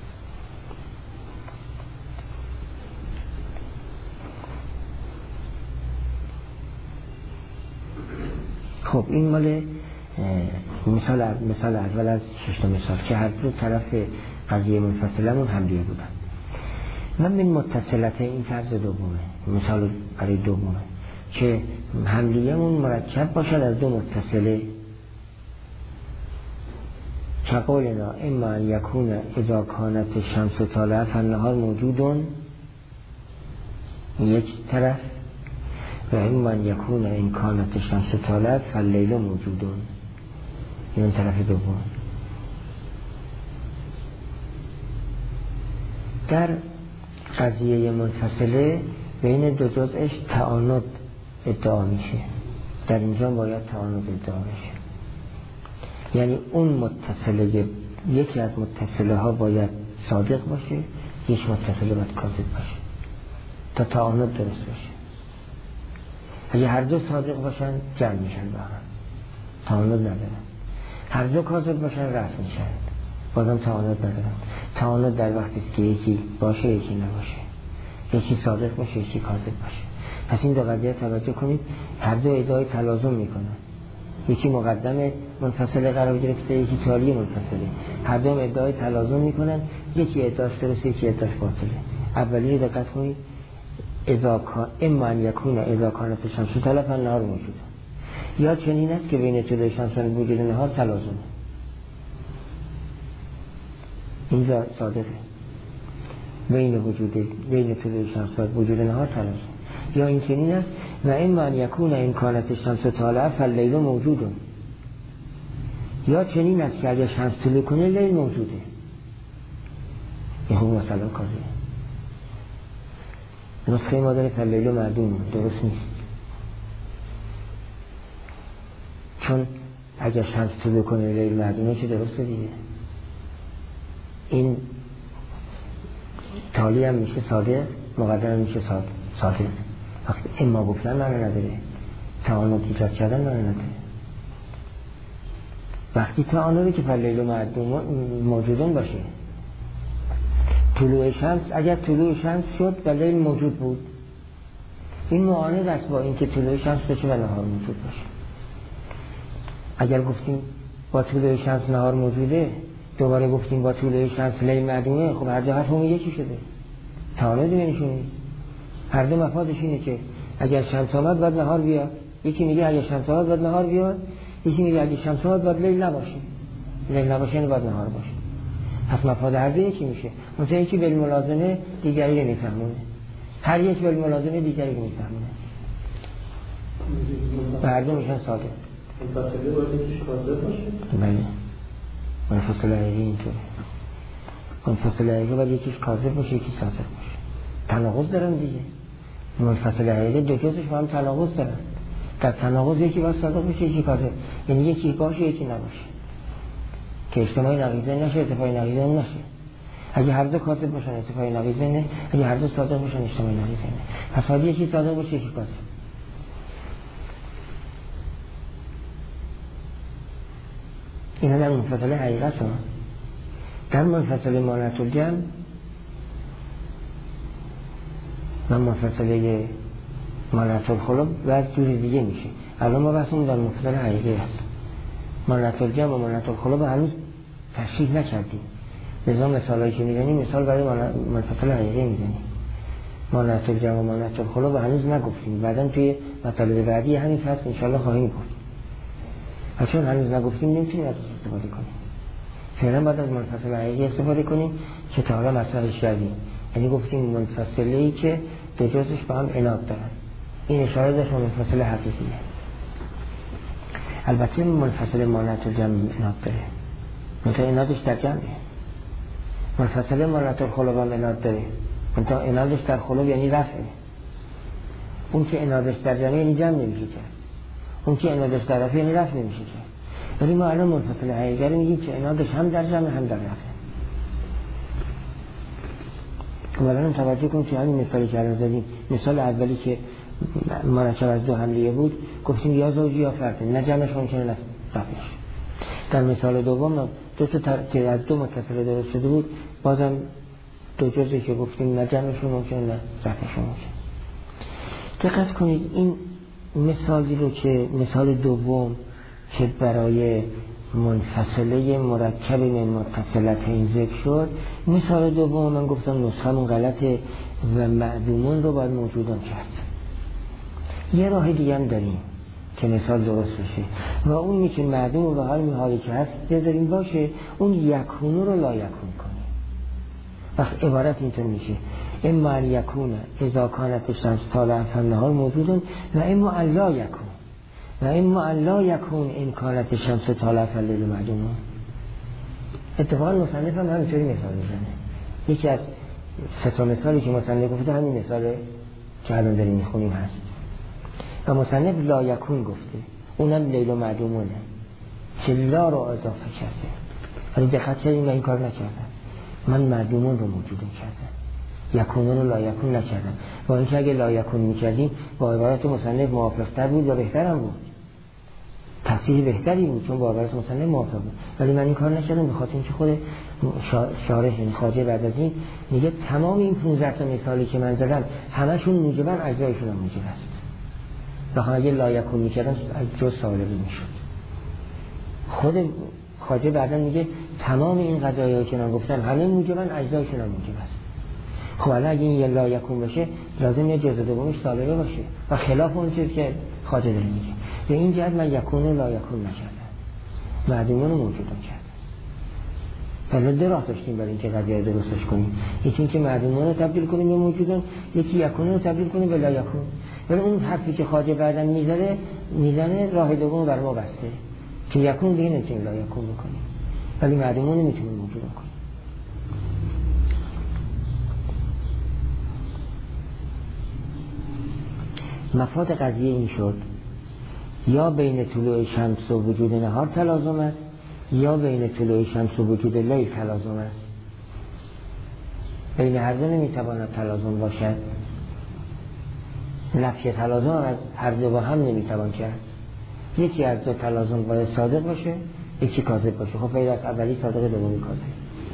خب این مال مثال مثال اول از شش مثال که هر دو طرف قضیه منفصلمون حملیه بودن. من من متصلت این فرض دومه، مثال برای دومه که حملیه‌مون مرکب باشد از دو متصله. کقولنا اما ان یکون اذا کانت الشمس طالعه فالنهار موجودون یک طرف و اما ان یکون ان کانت الشمس طالعه فاللیل موجودون این طرف دوم. در قضیه منفصله بین دو جزءش تعاند ادعا میشه، در اینجا باید تعاند ادعا میشه. یعنی اون متصله یکی از متصله ها باید صادق باشه، یک متصله باید کاذب باشه تا تعاند درست باشه. اگه هر دو صادق باشن جمع میشن با هم، تعاند ندارن. هر دو کاذب باشن رفع میشن. بازم تعانت ندارم. تعانت در وقتی است که یکی باشه یکی نباشه، یکی صادق باشه یکی کاذب باشه. پس این دو قضیه توجه کنید، هر دو ادعای تلازم میکنن. یکی مقدم منفصله قرار گرفته، یکی تالی منفصله. هر دو ادعای تلازم میکنن، یکی ادعاش درسته یکی ادعاش باطله. اولی رو دقت کنید، اذا کان اما ان یکون اذا کانت الشمس طلعا فالنهار موجود. یا چنین است که بین طلوع شمس و وجود نهار تلازمه. اینجا صادقه. بین وجود بین طلوع شمس و وجود نهار تلازم. یا این چنین است و اما ان یکون ان کانت الشمس طالعا فاللیل موجود. یا چنین است که اگر شمس طلوع کنه لیل موجوده. این خوب مثلا کاذبه. نسخه ما داره فاللیل معدوم، درست نیست. چون اگر شمس طلوع کنه لیل معدومه چه درسته دیگه. این تالی هم میشه صادق، مقدم میشه صادق. وقتی اما گفتن معنی نداره، تعانت ایجاد کردن معنی نداره. وقتی تعانتی که فاللیل معدوم موجودون باشه، طلوع شمس اگر طلوع شمس شد و لیل موجود بود، این معاند است با اینکه طلوع شمس بشه و نهار موجود باشه. اگر گفتیم با طلوع شمس نهار موجوده، دوباره گفتیم با طلوع شمس لیل معدومه، خب هر دو حرفمون یکی شده. تعانت بینشون نیست. هر دو مفادش اینه که اگر شمس آمد باید نهار بیاد. یکی میگه اگر شمس آمد باید نهار بیاد، یکی میگه اگر شمس آمد باید لیل نباشه. لیل نباشه یعنی باید نهار باشه. پس مفاد هر دو یکی میشه. مثلا یکی بالملازمه دیگری رو میفهمونه. هر یک بالملازمه دیگری رو میفهمونه. هر دو میشن صادق. منفصله باید یکیش کاذب باشه؟ بله. منفصله حقیقی اینطوره. منفصله حقیقی باید یکیش کاذب باشه یکی صادق باشه. تناقض دارن دیگه. منفصله حقیقی دو جزش با هم تناقض دارن. در تناقض یکی باید صادق باشه یکی کاذب. یعنی یکی باشه یکی نباشه. که اجتماعی نقیضه نشه اتفاقی نقیضه نشه. اگه هر دو کاذب باشن اتفاقی نقیضه نه، اگه هر دو صادق باشن اجتماعی نقیضه نه. پس باید یکی صادق باشه یکی کاذب. اینا در منفصله حقیقت ها. در منفصله مانعت الجمع و منفصله مانعت الخلق و از جور دیگه میشه. الان ما بحثمون در منفصله حقیقی هست. مانعت الجمع و مانعت الخلق هنوز تشریح نکردیم. لذا مثالایی که میزنیم مثال برای منفصله حقیقی میزنیم. مانعت الجمع و مانعت الخلق هنوز نگفتیم. بعداً توی مطالب بعدی همین فصل انشاءالله خواهیم گفت. چون هنوز نگفتیم نمیتونیم از استفاده کنیم. فعلا باید از منفصله حقیقی استفاده کنیم که تا حالا مطرحش کردیم. یعنی گفتیم منفصله‌ای که دو جزش با هم عناد دارن. این اشاره داشت منفصله حقیقیه. البته منفصله مانعت الجمع عناد داره. منتها عنادش در جمعه. منفصله مانعت الخلق هم عناد داره. منتها عنادش در خلق یعنی رفعه. اون که عنادش در جمعه یعنی جمع نمیشه کرد. اون که عنادش در رفعه یعنی رفع نمیشه کرد. ولی ما الان منفصله حقیقی رو میگیم که عنادش هم در جمع هم در رفعه. اولا توجه کنید که همین مثالی که الان زدیم، مثال اولی که مرکب از دو حمله بود، گفتیم یا زوجی یا فرد، نه جمعش ممکنه نه رفعش. در مثال دوم دو تا که از دو متصل درست شده بود، بازم دو جزئی که گفتیم نه جمعش ممکنه نه رفعش ممکنه. دقت کنید این مثالی رو که مثال دوم که برای منفصله مرکب من متصلت این ذکر شد، مثال دوم من گفتم نسخمون غلطه و معدومون رو باید موجودان کرد. یه راه دیگه هم داریم که مثال درست بشه و اونی که معدوم و به حال حالی که هست بذاریم باشه، اون یکونو رو لا یکون کنیم. وقت عبارت اینطور میشه اما ان یکون اذا کانت الشمس طالعا فالنهار موجودون و اما ان لا یکون و اما ان لا یکون ان کانت الشمس طالعا فاللیل معدوم. اتفاقا مصنف هم همینطوری مثال میزنه. یکی از سه تا مثالی که مصنف گفته همین مثال که الان داریم میخونیم هست و مصنف لا یکون گفته، اونم لیل و معدومونه که لا رو اضافه کرده. ولی دقت کنید من این کار نکردم، من معدومون رو موجود کردم، یکونون رو لا یکون نکردم. با اینکه اگه لا یکون میکردیم با عبارت مصنف موافقتر بود و بهتر هم بود. پس تصحیح بهتری بود چون باورت مصنف موافق بود، ولی من این کار نکردم به خاطر اینکه خود شارح این خواجه بعد از این میگه تمام این پانزده تا مثالی که من زدم همشون موجبن اجزایشون هم موجب است. بخوام اگه لایکون میکردم جز سالبی میشد. خود خواجه بعدا میگه تمام این قضایایی که من گفتم همه موجبن اجزایشون هم موجب است. خب الان اگه این یه لایکون باشه لازم یه جزء دومش سالبه باشه و خلاف اون چیزی که خواجه داره میگه. به این جهت من یکون و لایکون نکردم، معدومان رو موجود کردم. حالا دو راه داشتیم برای اینکه قضیه رو درستش کنیم، یکی اینکه معدومان رو تبدیل کنیم به موجودان، یکی یکون رو تبدیل کنیم به لایکون. ولی اون حرفی که خواجه بعداً میذاره میزنه راه دوم بر ما بسته که یکون دیگه نمیتونیم لایکون بکنیم، ولی معدومان رو میتونیم موجود کنیم. مفاد قضیه این شد یا بین طلوع شمس و وجود نهار تلازم است یا بین طلوع شمس و وجود لیل تلازم است. بین هر دو نمیتواند تلازم باشد. نفی تلازم از هر دو با هم نمیتوان کرد. یکی از دو تلازم باید صادق باشه، یکی کاذب باشه. خب غیر از اولی صادق، دومی کاذب.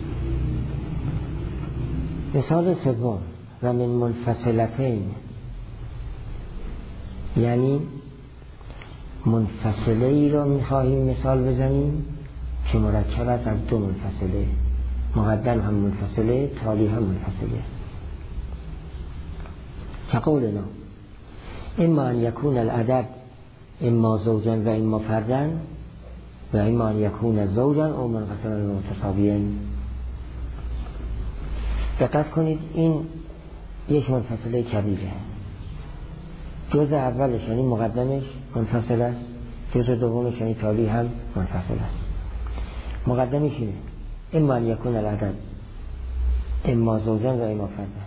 مثال سوم و من منفصلتین، یعنی منفصله ای را میخواهیم مثال بزنیم که مرکب است از دو منفصله، مقدم هم منفصله، تالی هم منفصله. که قولنا اما ان یکون العدد اما زوجا و اما فردا و اما ان یکون زوجا او منقسما متساویین. دقت کنید این یک منفصله کبیره. جزء اولش یعنی مقدمش منفصل است، جزء دومش یعنی تالی هم منفصل است. مقدمش اینه اما ان یکون العدد اما زوجا و اما فردا.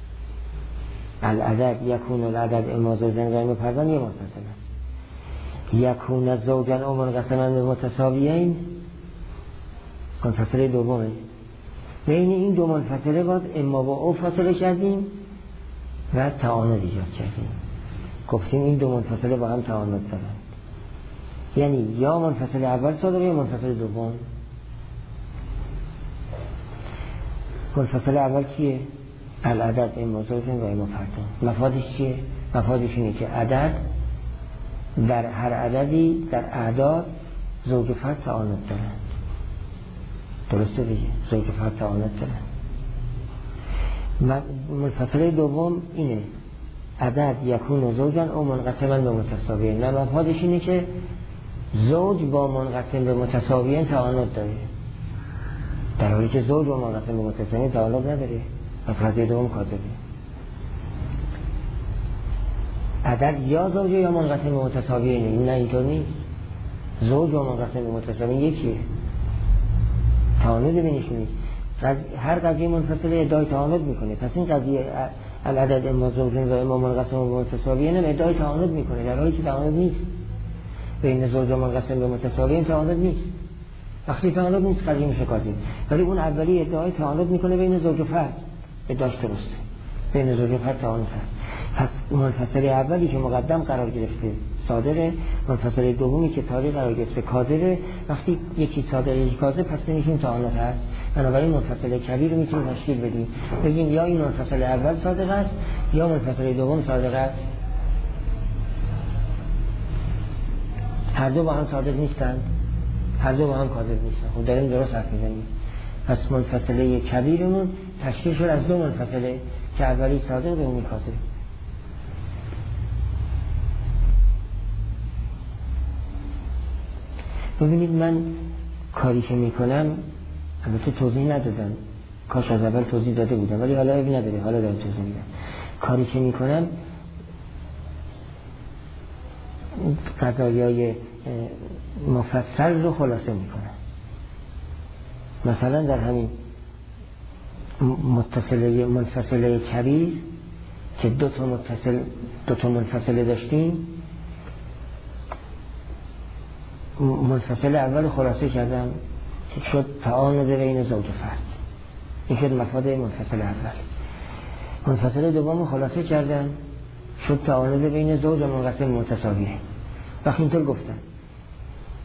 العدد یکون العدد اما زوجا و اما فردا یه منفصل است. یکون زوجا او منقسما به متساویین منفصله دومه. بین این دو منفصله باز اما با او فاصله کردیم و تعاند ایجاد کردیم. گفتیم این دو منفصله با هم تعاند دارن، یعنی یا منفصل اول صادقه یا منفصل دوم. منفصل اول چیه؟ العدد اما زوجا و اما فردا. مفادش چیه؟ مفادش اینه که عدد در هر عددی در اعداد زوج و فرد تعاند دارن. درسته دیگه؟ زوج و فرد تعاند دارن. منفصل دوم اینه عدد یکون زوجا او منقسما به متساویین. نه مفادش اینه که زوج با منقسم به متساویین تعاند داره، در حالی که زوج با منقسم به متساویین تعاند نداره. از قضیه دوم کاذبه. عدد یا زوج یا منقسم به متساویین. نه اینطور نیست. زوج با منقسم به متساویین یکیه، تعاند بینش نیست. هر قضیه منفصله ادعای تعاند میکنه. پس این قضیه العدد اما زوجین و اما منقسم به متساویین هم ادعای تعاند میکنه، در حالی که تعاند نیست. بین زوج و منقسم به متساویین تعاند نیست. وقتی تعاند نیست قضیه میشه کاذب. ولی اون اولی ادعای تعاند میکنه بین زوج و فرد، ادعاش درسته. بین زوج و فرد تعاند هست. پس منفصل اولی که مقدم قرار گرفته صادقه، منفصل دومی که تالی قرار گرفته کاذبه. وقتی یکی صادق یکی کاذب پس نمیشیم تعاند هست. بنابراین منفصل کبیر رو میتونیم تشکیل بدیم، بگیم یا این منفصل اول صادق است یا منفصل دوم صادق است. هر دو با هم صادق نیستند، هر دو با هم کاذب نیستند. خب داریم درست حرف میزنیم. پس منفصله کبیرمون تشکیل شد از دو منفصله که اولی صادق دومی کاذب. ببینید من کاری که میکنم البته توضیح ندادم، کاش از اول توضیح داده بودم، ولی حالا ابی نداره، حالا دارم توضیح میدم. کاری که میکنم قضایای مفصل رو خلاصه میکنم. مثلا در همین متصله منفصله کبیر که دو تا متصل دو تا منفصله داشتیم، منفصل اول خلاصه کردم که شد تعاند بین زوج و فرد. این شد مفاد منفصل اول. منفصل دوم خلاصه کردم شد تعاند بین زوج و منقسم متساویه. وقتی اینطور گفتم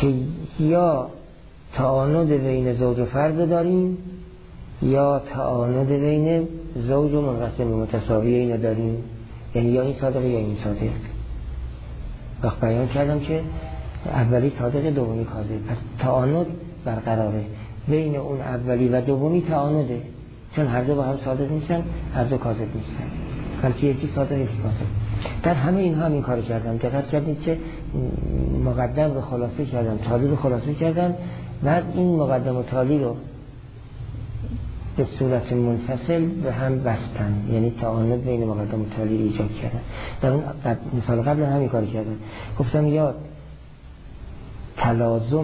که یا تعاند بین زوج و فرد داریم یا تعاند بین زوج و منقسم متساوی اینو داریم، یعنی یا این صادق یا این صادق. وقت بیان کردم که اولی صادق دومی کاذب، پس تعاند برقراره بین اون اولی و دومی تعانده، چون هر دو با هم صادق نیستن، هر دو کاذب نیستن، بلکه یکی صادق یکی کاذب. در همه اینها هم این کارو کردم. دقت کردید که مقدم رو خلاصه کردم، تالی رو خلاصه کردم، بعد این مقدم و تالی رو به صورت منفصل به هم بستن، یعنی تعاند بین مقدم و تالی رو ایجاد کردن. در اون مثال قبل همین کارو کردم، گفتم یا تلازم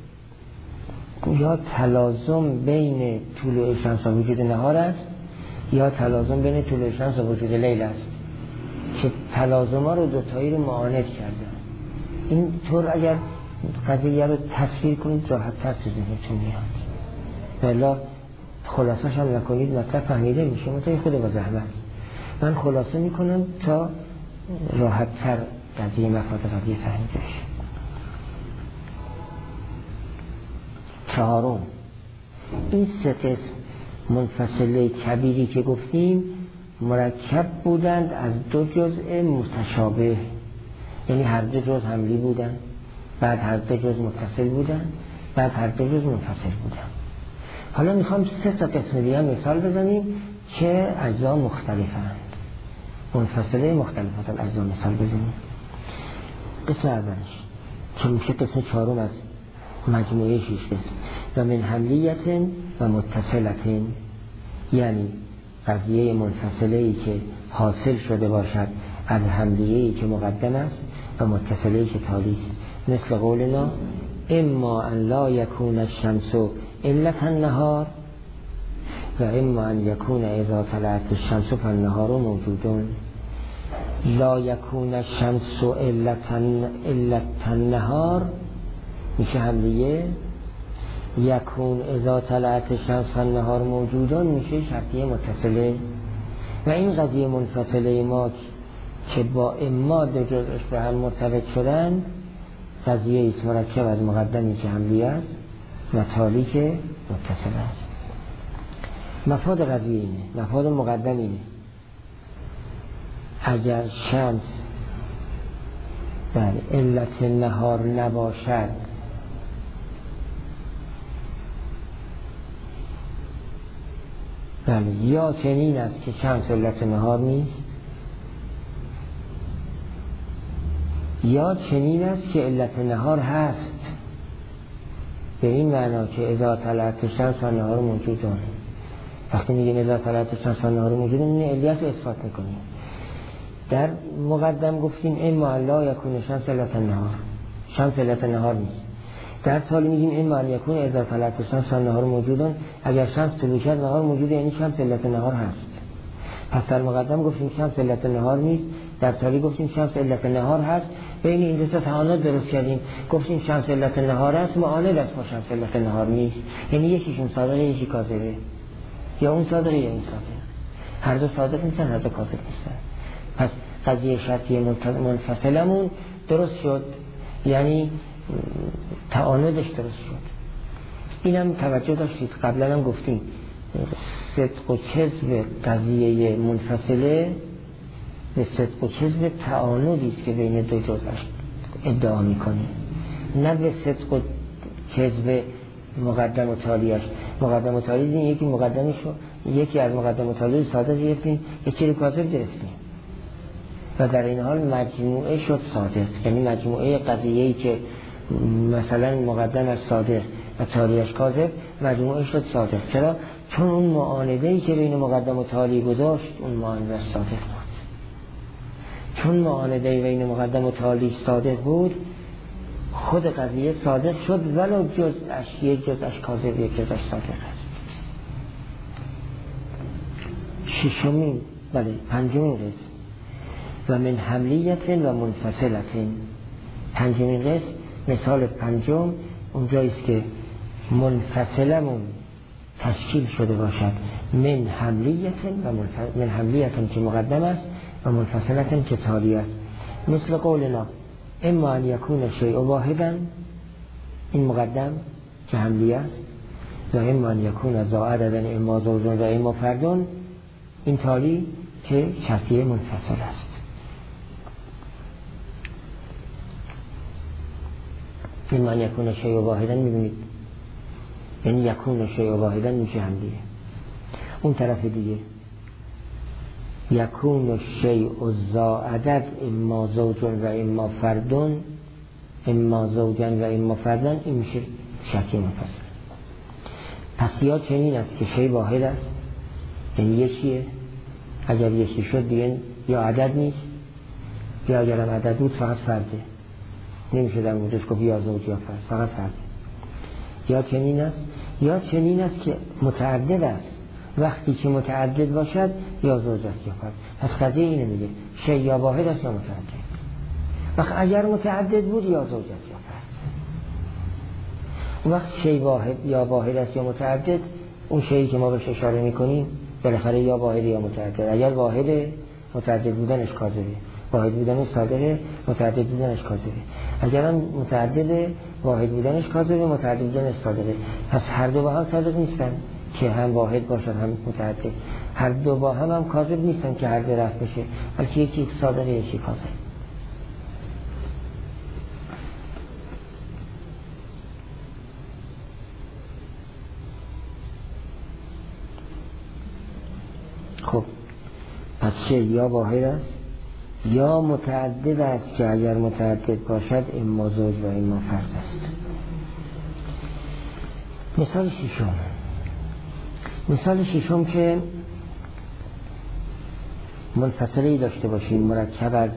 یا تلازم بین طلوع شمس و وجود نهار است یا تلازم بین طلوع شمس و وجود لیل است، که تلازم ها رو دوتایی رو معاند کردن. این طور اگر قضیه رو تصویر کنید راحت تر تو ذهنتون میاد، ولی خلاصش هم نکنید مطلب فهمیده میشه، مطلب خود با زحمت. من خلاصه میکنم تا راحت تر قضیه مفاد قضیه فهمیده بشه. چهارم، این سه قسم منفصله کبیری که گفتیم مرکب بودند از دو جزء متشابه، یعنی هر دو جزء حملی بودند، بعد هر دو جزء متصل بودند، بعد هر دو جزء منفصل بودند. حالا میخوام سه تا قسم دیگه مثال بزنیم که اجزا مختلفند، منفصله مختلفند اجزا مثال بزنیم. قسم اولش که میشه قسم چهارم از مجموعه شش قسم، و من حملیت و متصلت، یعنی قضیه منفصله‌ای که حاصل شده باشد از حملیه‌ای که مقدم است و متصله‌ای که تالی است، مثل قولنا اما ان لا یکون الشمس علت النهار و اما ان یکون اذا طلعت الشمس فالنهار موجود. لا یکون الشمس علت النهار میشه حملیه، یکون اذا طلعت الشمس فالنهار موجودون میشه شرطیه متصله. و این قضیه منفصله ما که با اما دو جزءش به هم مرتبط شدن، قضیه ایست مرکب از مقدمی که حملیه است و تالی که متصل است. مفاد قضیه اینه، مفاد مقدم اینه، اگر شمس در علت نهار نباشد بله، یا چنین است که شمس علت نهار نیست، یا چنین است که علت نهار هست، به این معنا که اذا طلعت الشمس فالنهار موجودون. وقتی میگیم اذا طلعت الشمس فالنهار موجودون، این علیت رو اثبات میکنیم. در مقدم گفتیم اما لا یکون شمس علت النهار، شمس علت نهار نیست. در تالی میگیم اما یکون اذا طلعت الشمس فالنهار موجودون، اگر شمس طلوع کرد نهار موجوده، یعنی شمس علت نهار هست. پس در مقدم گفتیم شمس علت نهار نیست، در تالی گفتیم شمس علت نهار هست. بین این دو تا تعاند درست کردیم، گفتیم شمس علت نهار است، معاند است با شمس علت نهار نیست، یعنی یکیشون صادقه یکی کاذبه، یا اون صادقه یا این صادقه، هر دو صادق نیستن هر دو کاذب نیستن. پس قضیه شرطی منفصلمون درست شد، یعنی تعاندش درست شد. اینم توجه داشتید قبلا هم گفتیم صدق و کذب قضیه منفصله به صدق و کذب تعاندی است که بین دو جزءش ادعا میکنه، نه به صدق و کذب مقدم و تالیش. مقدم و تالی دیدیم یکی مقدمش یکی از مقدم و تالی صادق گرفتیم، یکی رو کاذب گرفتیم و در این حال مجموعه شد صادق، یعنی مجموعه قضیه‌ای که مثلا مقدمش صادق و تالیش کاذب مجموعه شد صادق. چرا؟ چون اون معانده‌ای که بین مقدم و تالی گذاشت اون معانده‌اش صادق بود. چون معانده‌ای بین مقدم و تالی صادق بود، خود قضیه صادق شد، ولو جزءش یک جزءش کاذب یک جزءش صادق است. ششمین بله پنجمین قسم و من حملیت و منفصلت. پنجمین قسم مثال پنجم اونجاییست که منفصلمون تشکیل شده باشد من حملیت و منفصل، من حملیت که مقدم است و منفصلت که تالی است. مثل قولنا اما ان یکون شیء واحدا این مقدم که حملی است و اما ان یکون ذا عدد اما زوج و اما فرد، این تالی که شرطیه منفصل است. این من یکون شیء واحدا میبینید، یعنی یکون شیء واحدا میشه حملیه. اون طرف دیگه یکون شیء ذا عدد اما زوج و اما فرد، اما زوجا و اما فردن، این میشه شرطیه منفصل. پس یا چنین است که شیء واحد است، یعنی یکیه، اگر یکی شد دیگه یا عدد نیست، یا اگرم عدد بود فقط فرده، نمیشه در موردش گفت یا زوج یا فرد، فقط فرده. یا چنین است، یا چنین است که متعدد است، وقتی که متعدد باشد یا زوج است یا فرد. پس قضیه اینه میگه شیء یا واحد است یا متعدد. وقت اگر متعدد بود یا زوج است یا فرد. وقت شیء واحد یا واحد است یا متعدد، اون شیئی که ما بهش اشاره میکنیم بالاخره یا واحد یا متعدد. اگر واحد، متعدد بودنش کاذبه، واحد بودنش صادقه، متعدد بودنش کاذبه. اگر هم متعدد، واحد بودنش کاذبه، متعدد بودنش صادقه. پس هر دو با هم صادق نیستن که هم واحد باشن هم متعدد، هر دو با هم هم کاذب نیستن که هر دو رفع بشه، بلکه یکی صادقه یکی کاذب. خب پس چه یا واحد است یا متعدد است که اگر متعدد باشد اما زوج و اما فرد است. مثال ششم، مثال ششم که منفصلی داشته باشیم مرکب از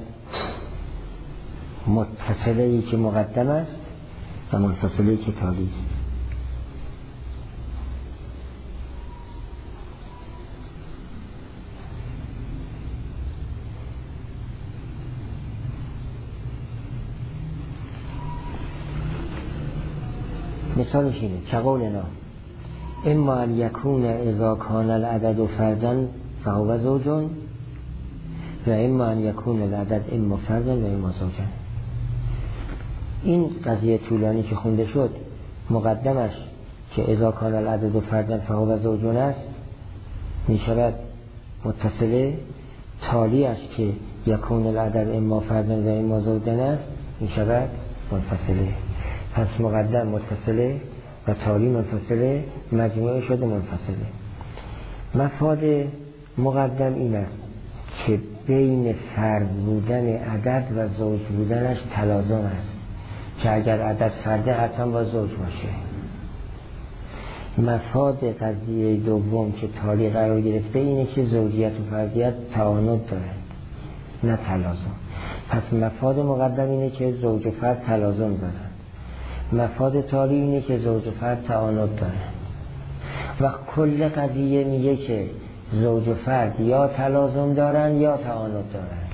متصلی که مقدم است و منفصلی که تالی است. مثالش اینه که قولنا اما ان یکون اذا کان العدد فردا فهو زوج و اما ان یکون العدد اما فردا و اما زوجا. این قضیه طولانی که خونده شد مقدمش که اذا کان العدد فردا فهو زوج است می شود متصله، تالیش که یکون العدد اما فردا و اما زوجا است می شود منفصله. پس مقدم متصله و تالی منفصله، مجموعه شده منفصله. مفاد مقدم این است که بین فرد بودن عدد و زوج بودنش تلازم است، که اگر عدد فرده حتما با زوج باشه. مفاد قضیه دوم که تالی قرار گرفته اینه که زوجیت و فردیت تعاند دارند نه تلازم. پس مفاد مقدم اینه که زوج و فرد تلازم دارند، مفاد تالی اینه که زوج و فرد تعاند داره. و کل قضیه میگه که زوج و فرد یا تلازم دارن یا تعاند دارن.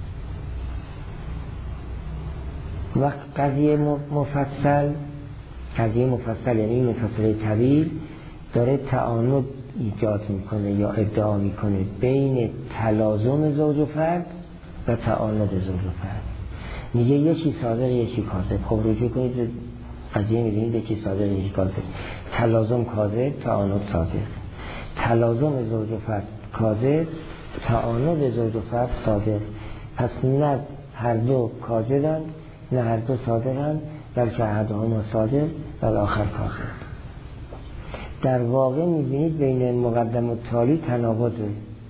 وقت قضیه مفصل، قضیه مفصل یعنی مفصل طویل داره تعاند ایجاد میکنه یا ادعا میکنه بین تلازم زوج و فرد و تعاند زوج و فرد. میگه یکی صادق یکی کاذب. خب رجوع کنید قضیه میبینید یکی صادق یکی کاذب. تلازم کاذب، تعاند صادق. تلازم زوج و فرد کاذب، تعاند زوج و فرد صادق. پس نه هر دو کاذبن نه هر دو صادقن، بلکه احدهما صادق و آخر کاذب. در واقع میبینید بین مقدم و تالی تناقضه،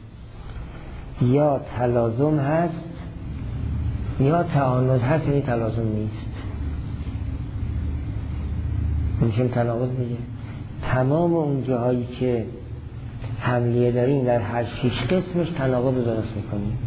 یا تلازم هست یا تعاند هست، یعنی تلازم نیست. میشیم تناقض دیگه. تمام اون جاهایی که حملیه داریم در هر شیش قسمش تناقض رو درست میکنیم.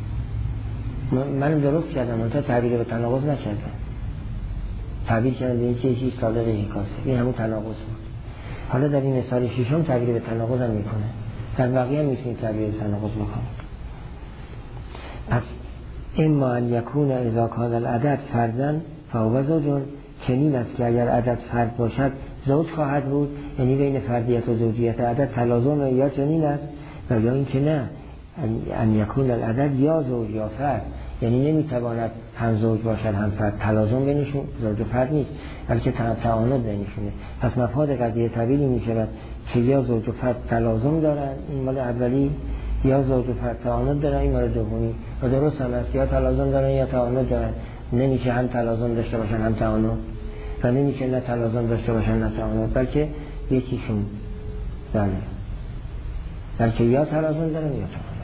من درست کردم، من تا تعبیر به تناقض نکردم، تعبیر کردم به اینکه یکی صادق یکی کاذب، این همون تناقض بود. حالا در این مثال ششم تعبیر به تناقض هم میکنه، در بقیه هم میتونید تعبیر به تناقض بکنید. پس اما ان یکون اذا کان العدد فردا فهو زوج، چنین است که اگر عدد فرد باشد زوج خواهد بود، یعنی بین فردیت و زوجیت عدد تلازم، یا چنین است و یا این که نه ان یکون العدد یا زوج یا فرد، یعنی نمیتواند هم زوج باشد هم فرد، تلازم بینشون زوج و فرد نیست بلکه تعاند بینشونه. پس مفاد قضیه طویلی میشود که یا زوج و فرد تلازم دارن، این مال اولی، یا زوج و فرد تعاند دارن، این مال دومی. و درست هم است، یا تلازم دارن یا تعاند دارن. نمیشه هم تلازم داشته باشن هم تعاند، و نمیشه نه تلازم داشته باشن نه تعاند، بلکه یکیشون داره، بلکه یا تلازم دارن یا تعاند.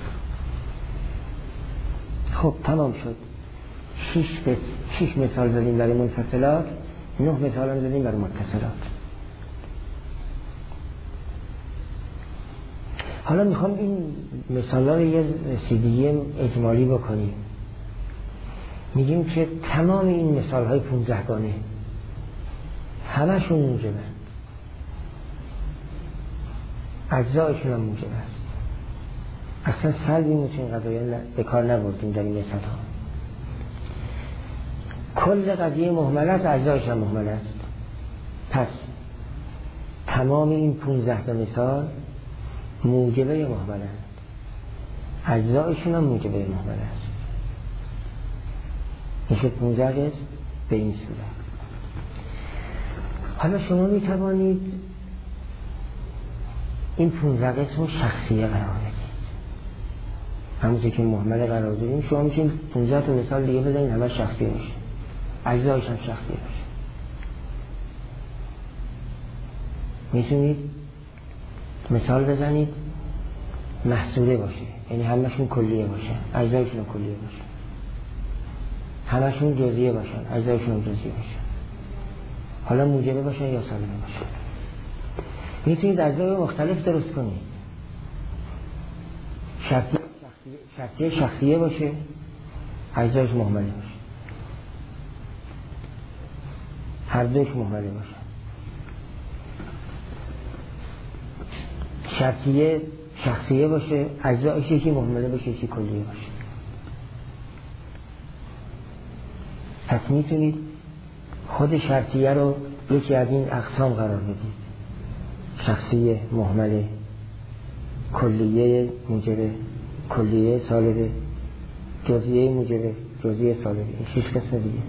خب تمام شد. شش شش مثال زدیم برای منفصلات، نه مثال هم زدیم برای متصلات. حالا میخوام این مثال ها رو یه رسیدگی اجمالی بکنیم. میگیم که تمام این مثال های پونزده گانه همشون موجبه، اجزایشون هم موجبه است. اصلا سلبی میتونیم قضایی به کار نبردیم در این مثال ها. کل قضیه محمل است، اجزایش هم محمل است. پس تمام این پونزده مثال موجبه محمل است، اجزایشون هم موجبه محمل است. میشه پونزده قسم به این صورت. حالا شما میتوانید این پونزده قسم رو شخصیه قرار بدید. همونطور که محمل قرار دادیم شما میتونید پونزده تا مثال دیگه بزنید همه شخصیه باشه، اجزایش هم شخصیه باشه. میتونید مثال بزنید محصوله باشه، یعنی همشون کلیه باشه، اجزایشون کلیه باشه. همشون جزئیه باشن، اجزایشون جزئیه باشن. حالا موجبه باشن یا سالمه باشن. میتونید اجزای مختلف درست کنید. شرطیه شخصیه شخصیه باشه، اجزایش محمله باشه، هر دوش محمله باشه. شرطیه شخصیه باشه، اجزایش یکی محمله باشه یکی کلیه باشه. پس میتونید خود شرطیه رو یکی از این اقسام قرار بدید: شخصیه، محمله، کلیه موجبه، کلیه سالبه، جزئیه موجبه، جزئیه سالبه. این شش قسم دیگه.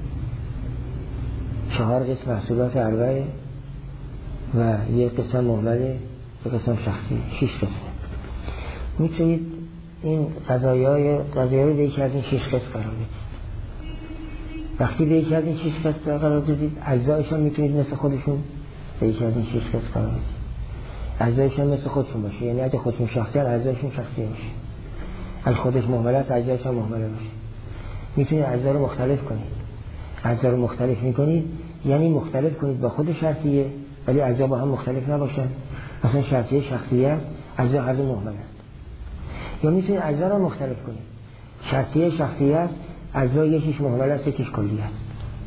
چهار قسم محصولات اربعه و یک قسم محمله، یک قسم شخصیه. شش قسم. میتونید این قضایای قضایای به یکی از این شش قسم قرار بدید. وقتی به یکی از این شش قسم قرار بدید، اجزایشون میتونید مثل خودشون به یکی از این شش قسم قرار بدید. اجزایشون مثل خودشون باشه، یعنی اگه خودشون شخصی هست اجزایشون شخصی باشه، اگه خودش محمل است اجزایشون محمله باشه. میتونید اجزا رو مختلف کنید. اجزا رو مختلف میکنید یعنی مختلف کنید با خود شرطیه ولی اجزا با هم مختلف نباشن. مثلا شرطیه شخصیه است، اجزا هر دو محمل است. یا میتونید اجزا رو مختلف کنید. شرطیه شخصیه است، اجزا یکیش محمل است یکیش کلی است.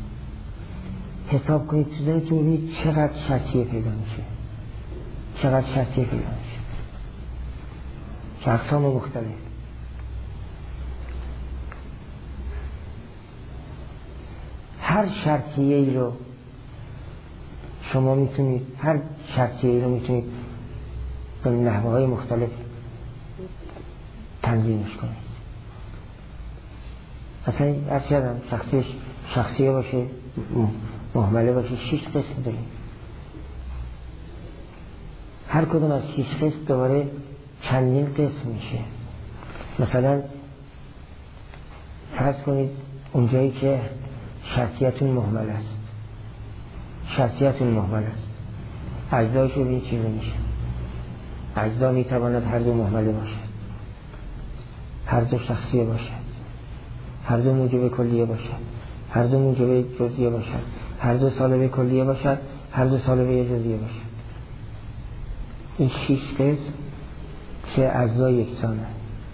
حساب کنید تو ذهنتون ببینید چقدر شرطیه پیدا میشه، چقدر شرطیه پیدا میشه که اقسام مختلف. هر شرطیه ای رو شما میتونید هر شرطیه ای رو میتونید به نحوه های مختلف تنظیمش کنید. مثلا از یادم شخصیش شخصیه باشه، محمله باشه، شش قسم داریم. هر کدوم از شش قسم دوباره چندین قسم میشه. مثلا فرض کنید اونجایی که شرطیتون محمل است، شرطیتون محمل است، اجزایش رو به این چیزه میشه. اجزا میتواند هر دو محمله باشه، هر دو شخصیه باشه، هر دو موجب کلیه باشد، هر دو موجب جزئیه باشد، هر دو سالبه کلیه باشد، هر دو سالبه جزئیه باشد. این شش قسم که اجزا یکسانه.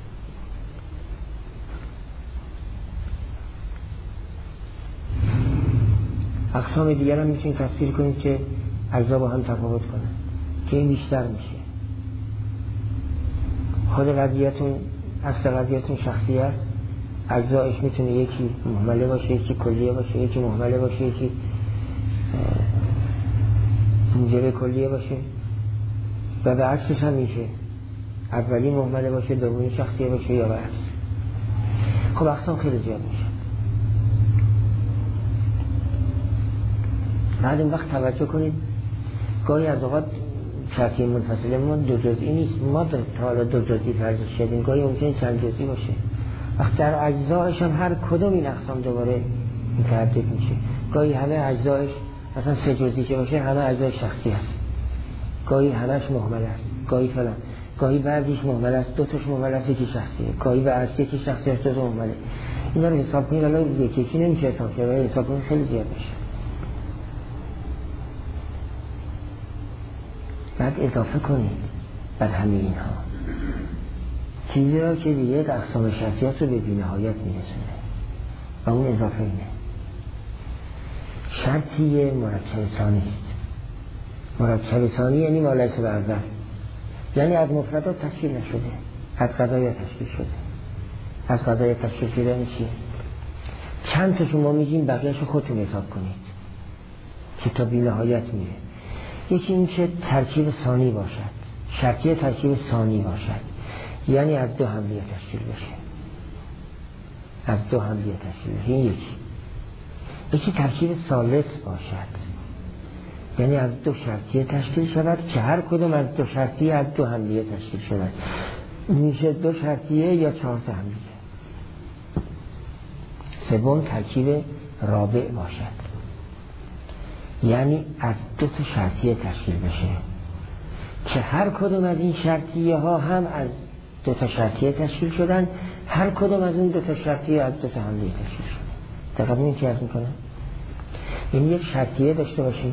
اقسام دیگر هم میتونید تفسیر کنید که اجزا با هم تفاوت کنن که این بیشتر میشه. خود قضیهتون اصل قضیهتون شخصیه است، اجزایش میتونه یکی محمله باشه، یکی کلیه باشه، یکی محمله باشه، یکی موجب کلیه باشه و به عکسش هم میشه، اولی محمله باشه دومی شخصیه باشه یا به عکس. خب اقسام خیلی زیاد میشه. بعد این وقت توجه کنید گاهی از اوقات شرطی منفصله ما دو جزئی نیست، ما تا حالا دو جزئی فرضش کردیم، گاهی ممکنه چند جزئی باشه. وقت در اجزایش هم هر کدوم این اقسام دوباره متعدد میشه. گاهی همه اجزایش مثلا سه جزئی که باشه همه اجزای شخصی هست، گاهی همش مهمل است، گاهی فلان، گاهی بعضیش مهمل است دو تاش مهمل است یکی شخصیه، گاهی بعضی یکی شخصی است دو تا مهمله. اینا رو حساب کنید الان یکی یکی نمیشه حساب کرد، حساب کنید خیلی زیاد میشه. بعد اضافه کنید بر همه اینها چیزی را که دیگه اقسام شرطیات رو به بی‌نهایت میرسونه و اون اضافه اینه. شرطی مرکب ثانی است. مرکب ثانی یعنی ما لیس باول، یعنی از مفردات تشکیل نشده، از قضایا تشکیل شده. از قضایا تشکیل شده یعنی چی؟ چند تا شما میگیم بقیه‌شو خودتون حساب کنید که تا بی‌نهایت میره. یکی این که ترکیب ثانی باشد، شرطی ترکیب ثانی باشد، یعنی از دو حملیه تشکیل بشه، از دو حملیه تشکیل بشه. این یکی. یکی ترکیب ثالث باشد، یعنی از دو شرطیه تشکیل شود که هر کدوم از دو شرطیه از دو حملیه تشکیل شود. میشه دو شرطیه یا چهار تا حملیه. سوم ترکیب رابع باشد، یعنی از دو تا شرطیه تشکیل بشه که هر کدوم از این شرطیه ها هم از دو تا شرطیه تشکیل شدن، هر کدوم از این دو تا شرطیه از دو تا حملیه تشکیل شدن. دقیقاً این چی عرض میکنه؟ یعنی یک شرطیه داشته باشیم،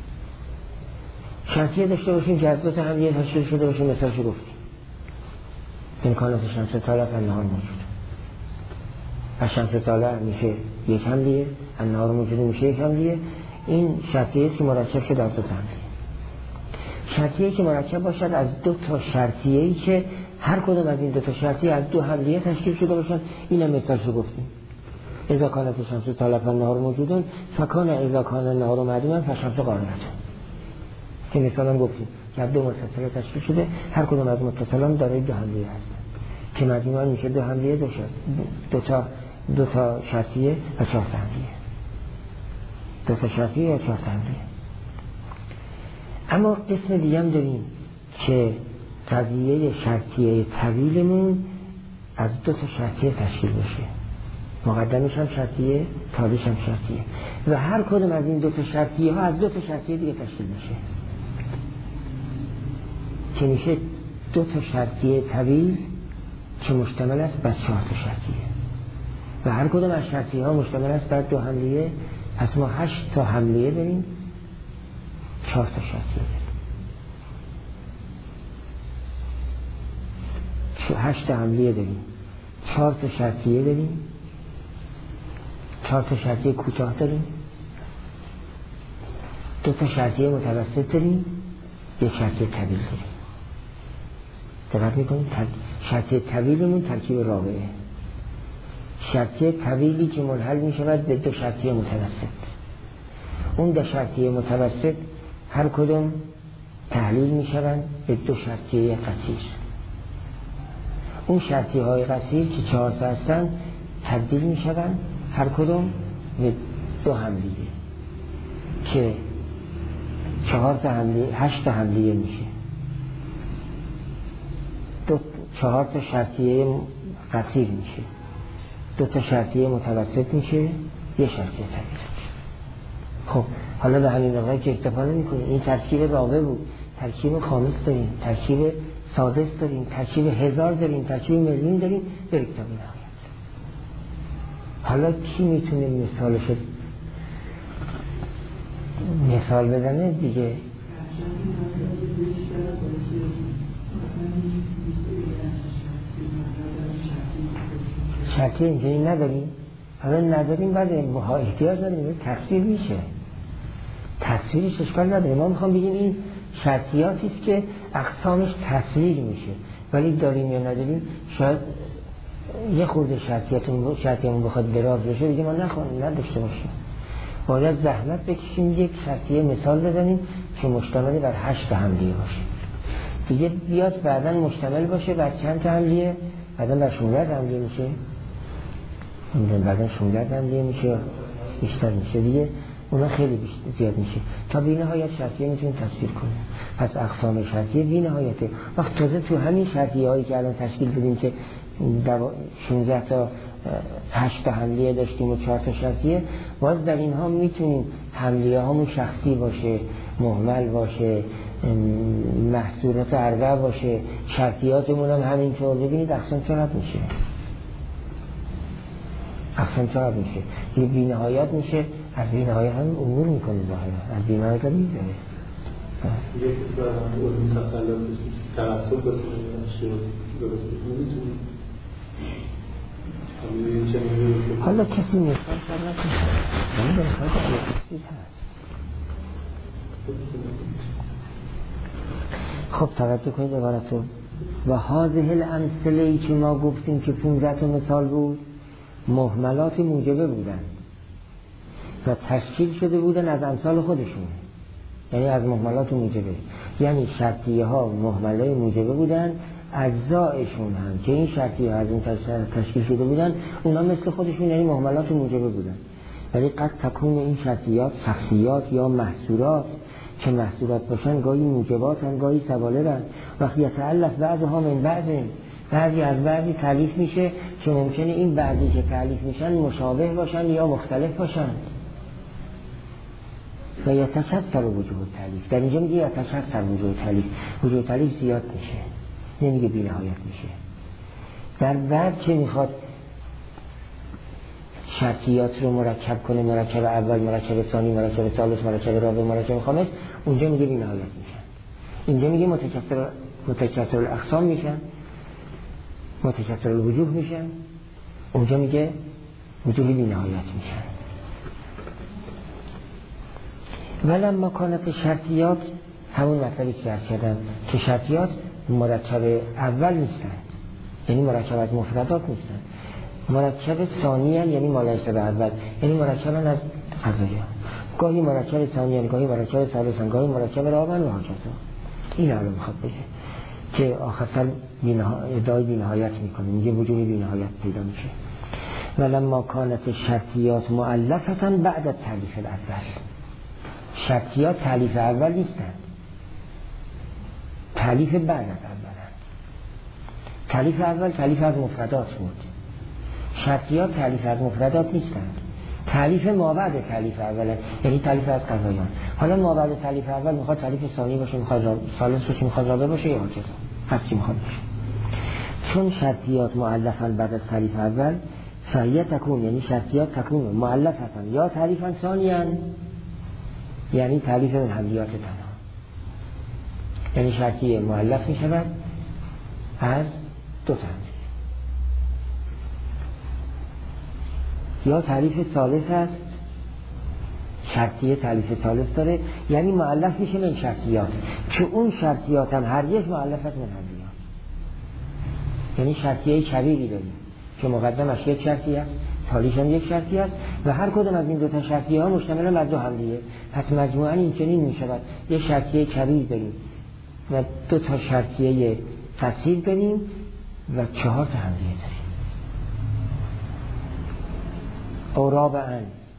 شرطیه داشته باشیم که از دو تا حملیه تشکیل شده باشه. مثالشو گفتیم امکانات شمس طالع النهار موجود، و شمس طالع میشه یک حملیه، النهار موجود میشه یک حملیه. این شرطیه که مرکب شده از دو تا حملیه. شرطیه که مرکب باشد از دو تا شرطیه‌ای که هر کدوم از این دو تا شرطیه از دو حملیه تشکیل شده باشن. اینم مثالشو گفتیم. اذا کانت شمس طالع النهار موجودون فکان اذا کان النهار معدوما فشمس قائمة. که مثلا گفتیم که از دو متصل تشکیل شده، هر کدوم از متصلان داره دو حملیه هستن که مجموعاً میشه دو حملیه دو شرط، دو تا دو تا شرطیه و چهار تا حملیه. دو تا شرطیه یا چهار تا حملیه. اما قسم دیگه هم داریم که قضیه شرطیه طویلمون از دو تا شرطیه تشکیل بشه، مقدمش هم شرطیه، تالیش هم شرطیه، و هر کدوم از این دو تا شرطیه ها از دو تا شرطیه دیگه تشکیل بشه که میشه دو تا شرطیه طویل که مشتمل است بر چهار تا شرطیه، و هر کدوم از شرطیه ها مشتمل است بر دو حملیه. پس ما هشت تا حملیه داریم، چهار تا شرطیه داریم. هشت تا حملیه داریم، چهار تا شرطیه داریم، چهار تا شرطیه کوتاه داریم، دو تا شرطیه متوسط داریم، یک شرطیه طویل داریم. دقت میکنیم شرطیه طویلمون ترکیب رابعه، شرطیه طویلی که منحل میشود به دو شرطیه متوسط. اون دو شرطیه متوسط هر کدوم تحلیل میشوند به دو شرطیه قصیر. اون شرطیه های قصیر که چهار تا هستن تبدیل میشوند هر کدوم به دو حملیه که چهار تا حملیه، هشت تا حملیه میشه. دو چهار تا شرطیه قصیر میشه، دو تا شرطیه متوسط میشه، یه شرطیه طویل. خب حالا به همین مقدار که اکتفا نمی‌کنیم. این ترکیب رابع بود. ترکیب خامس داریم، ترکیب سادس داریم، ترکیب هزار داریم، ترکیب میلیون داریم، به کتاب نهایت. حالا کی میتونه مثالش مثال بزنه دیگه؟ شرطی اینجایی نداریم. حالا نداریم، بعد ما احتیاج نداریم تصویر میشه. تصویرش اشکال نداره. ما میخوام بگیم این شرطیاتی است که اقسامش تصویر میشه، ولی داریم یا نداریم. شاید یه خورده شرطیاتون شرطیمون بخواد دراز بشه بگیم ما نخواهیم نداشته باشیم. باید زحمت بکشیم یک شرطیه مثال بزنیم که مشتمل بر هشت حملیه باشه. دیگه بیاد بعداً مشتمل باشه بر چند حملیه، بعداً بر شونزده حملیه میشه. بعدا شونزده درجه میشه بیشتر میشه دیگه، اونا خیلی زیاد میشه تا بی نهایت شرطیه میتونیم تصویر کنیم. پس اقسام شرطیه بی نهایته. وقت تازه تو همین شرطیه هایی که الان تشکیل بدیم که شانزده تا هشت تا حملیه داشتیم و چهار تا شرطیه، باز در اینها میتونیم حملیه هامون شخصی باشه، مهمل باشه، محصورات اربع باشه، شرطیاتمون هم همینطور. ببینید اقسام چقدر میشه، اقسام چقدر میشه، یه بی نهایت میشه. از بی نهایت هم امور میکنه ظاهره، از بی نهایت هم میزنه. یه کسی باید هم علم تسلط بسید ترتب بکنه شروع نمیتونی حالا کسی میخواد کار نکنه، یعنی به نهایت علم هست. خب توجه کنید عبارتو و هذه الامثله که ما گفتیم که پانزده تا مثال بود، مهملات موجبه بودن و تشکیل شده بودن از امثال خودشون، یعنی از مهملات موجبه، یعنی شرطیه ها مهملات موجبه بودن، اجزایشون هم که این شرطیه ها از این تشکیل شده بودن اونا مثل خودشون یعنی مهملات موجبه بودن. ولی قد تکون این شرطیات شخصیات یا محصورات، که محصورات باشن گاهی موجبات هم گاهی سوالرن. وقتی یتعلف بعضها من بعض، بعضی از بعضی تعلیف میشه که ممکنه این بعضی که تعلیف میشن مشابه باشن یا مختلف باشن. و یتکثر وجوه تعلیف، در اینجا میگه یتکثر وجوه تعلیف، وجوه تعلیف زیاد میشه، نمیگه بی نهایت میشه. در بعد که میخواد شرطیات رو مرکب کنه، مرکب اول، مرکب ثانی، مرکب ثالث، مرکب رابع، مرکب خامس، اونجا میگه بی نهایت میشن. اینجا میگه متکثر متکثر الاقسام میشن، متکثر الوجوه میشن، اونجا میگه وجوه بی نهایت میشن. ولما کانت شرطیات، همون مطلبی که عرض کردم که شرطیات مرکب اول نیستن، یعنی مرکب از مفردات نیستن، مرکب ثانی یعنی مالایسته به اول، یعنی مرکب از قضایه، گاهی مرکب ثانی یعنی گاهی مرکب ثالث، گاهی مرکب رابع و هکذا. این الان میخواد بگه که آخر سر ادعای بی نهایت میکنه، میگه وجود بی نهایت پیدا میشه. ولما کانت شرطیات مؤلفتا بعد تعلیف الاول، شرطیات تعلیف اول نیستن، تعلیف بعد از اولن. تعلیف اول تعلیف از مفردات بود، شرطیات تعلیف از مفردات نیستن، تعلیف ما بعد تعلیف اولن، یعنی تعلیف از قضایان. حالا ما بعد تعلیف اول میخواد تعلیف ثانی باشه، میخواد ثالث باشه، میخواد رابع باشه یا هرچیز هر چی میخواد باشه. چون شرطیات مؤلفن بعد از تعلیف اول، فهیه تکون، یعنی شرطیات تکون مؤلفتن یا تعلیفن ثانیان، یعنی تعلیف من حملیات تنها، یعنی شرطیه مؤلف می شود از دو تعلیف، یا تعلیف ثالث است، شرطیه تعلیف ثالث داره، یعنی مؤلف میشه من شرطیات، که اون شرطیات هم هر یک مؤلف است من حملیات. یعنی شرطیه کبیری داریم که مقدمش یک شرطیه است، تالیش هم یک شرطی است و هر کدوم از این دو تا شرطیه ها مشتمل بر دو حملیه. پس مجموعاً این چنین می شود یک شرطیه کبیر داریم و دو تا شرطیه تصحیح داریم و چهار تا حملیه داریم. او رابعاً،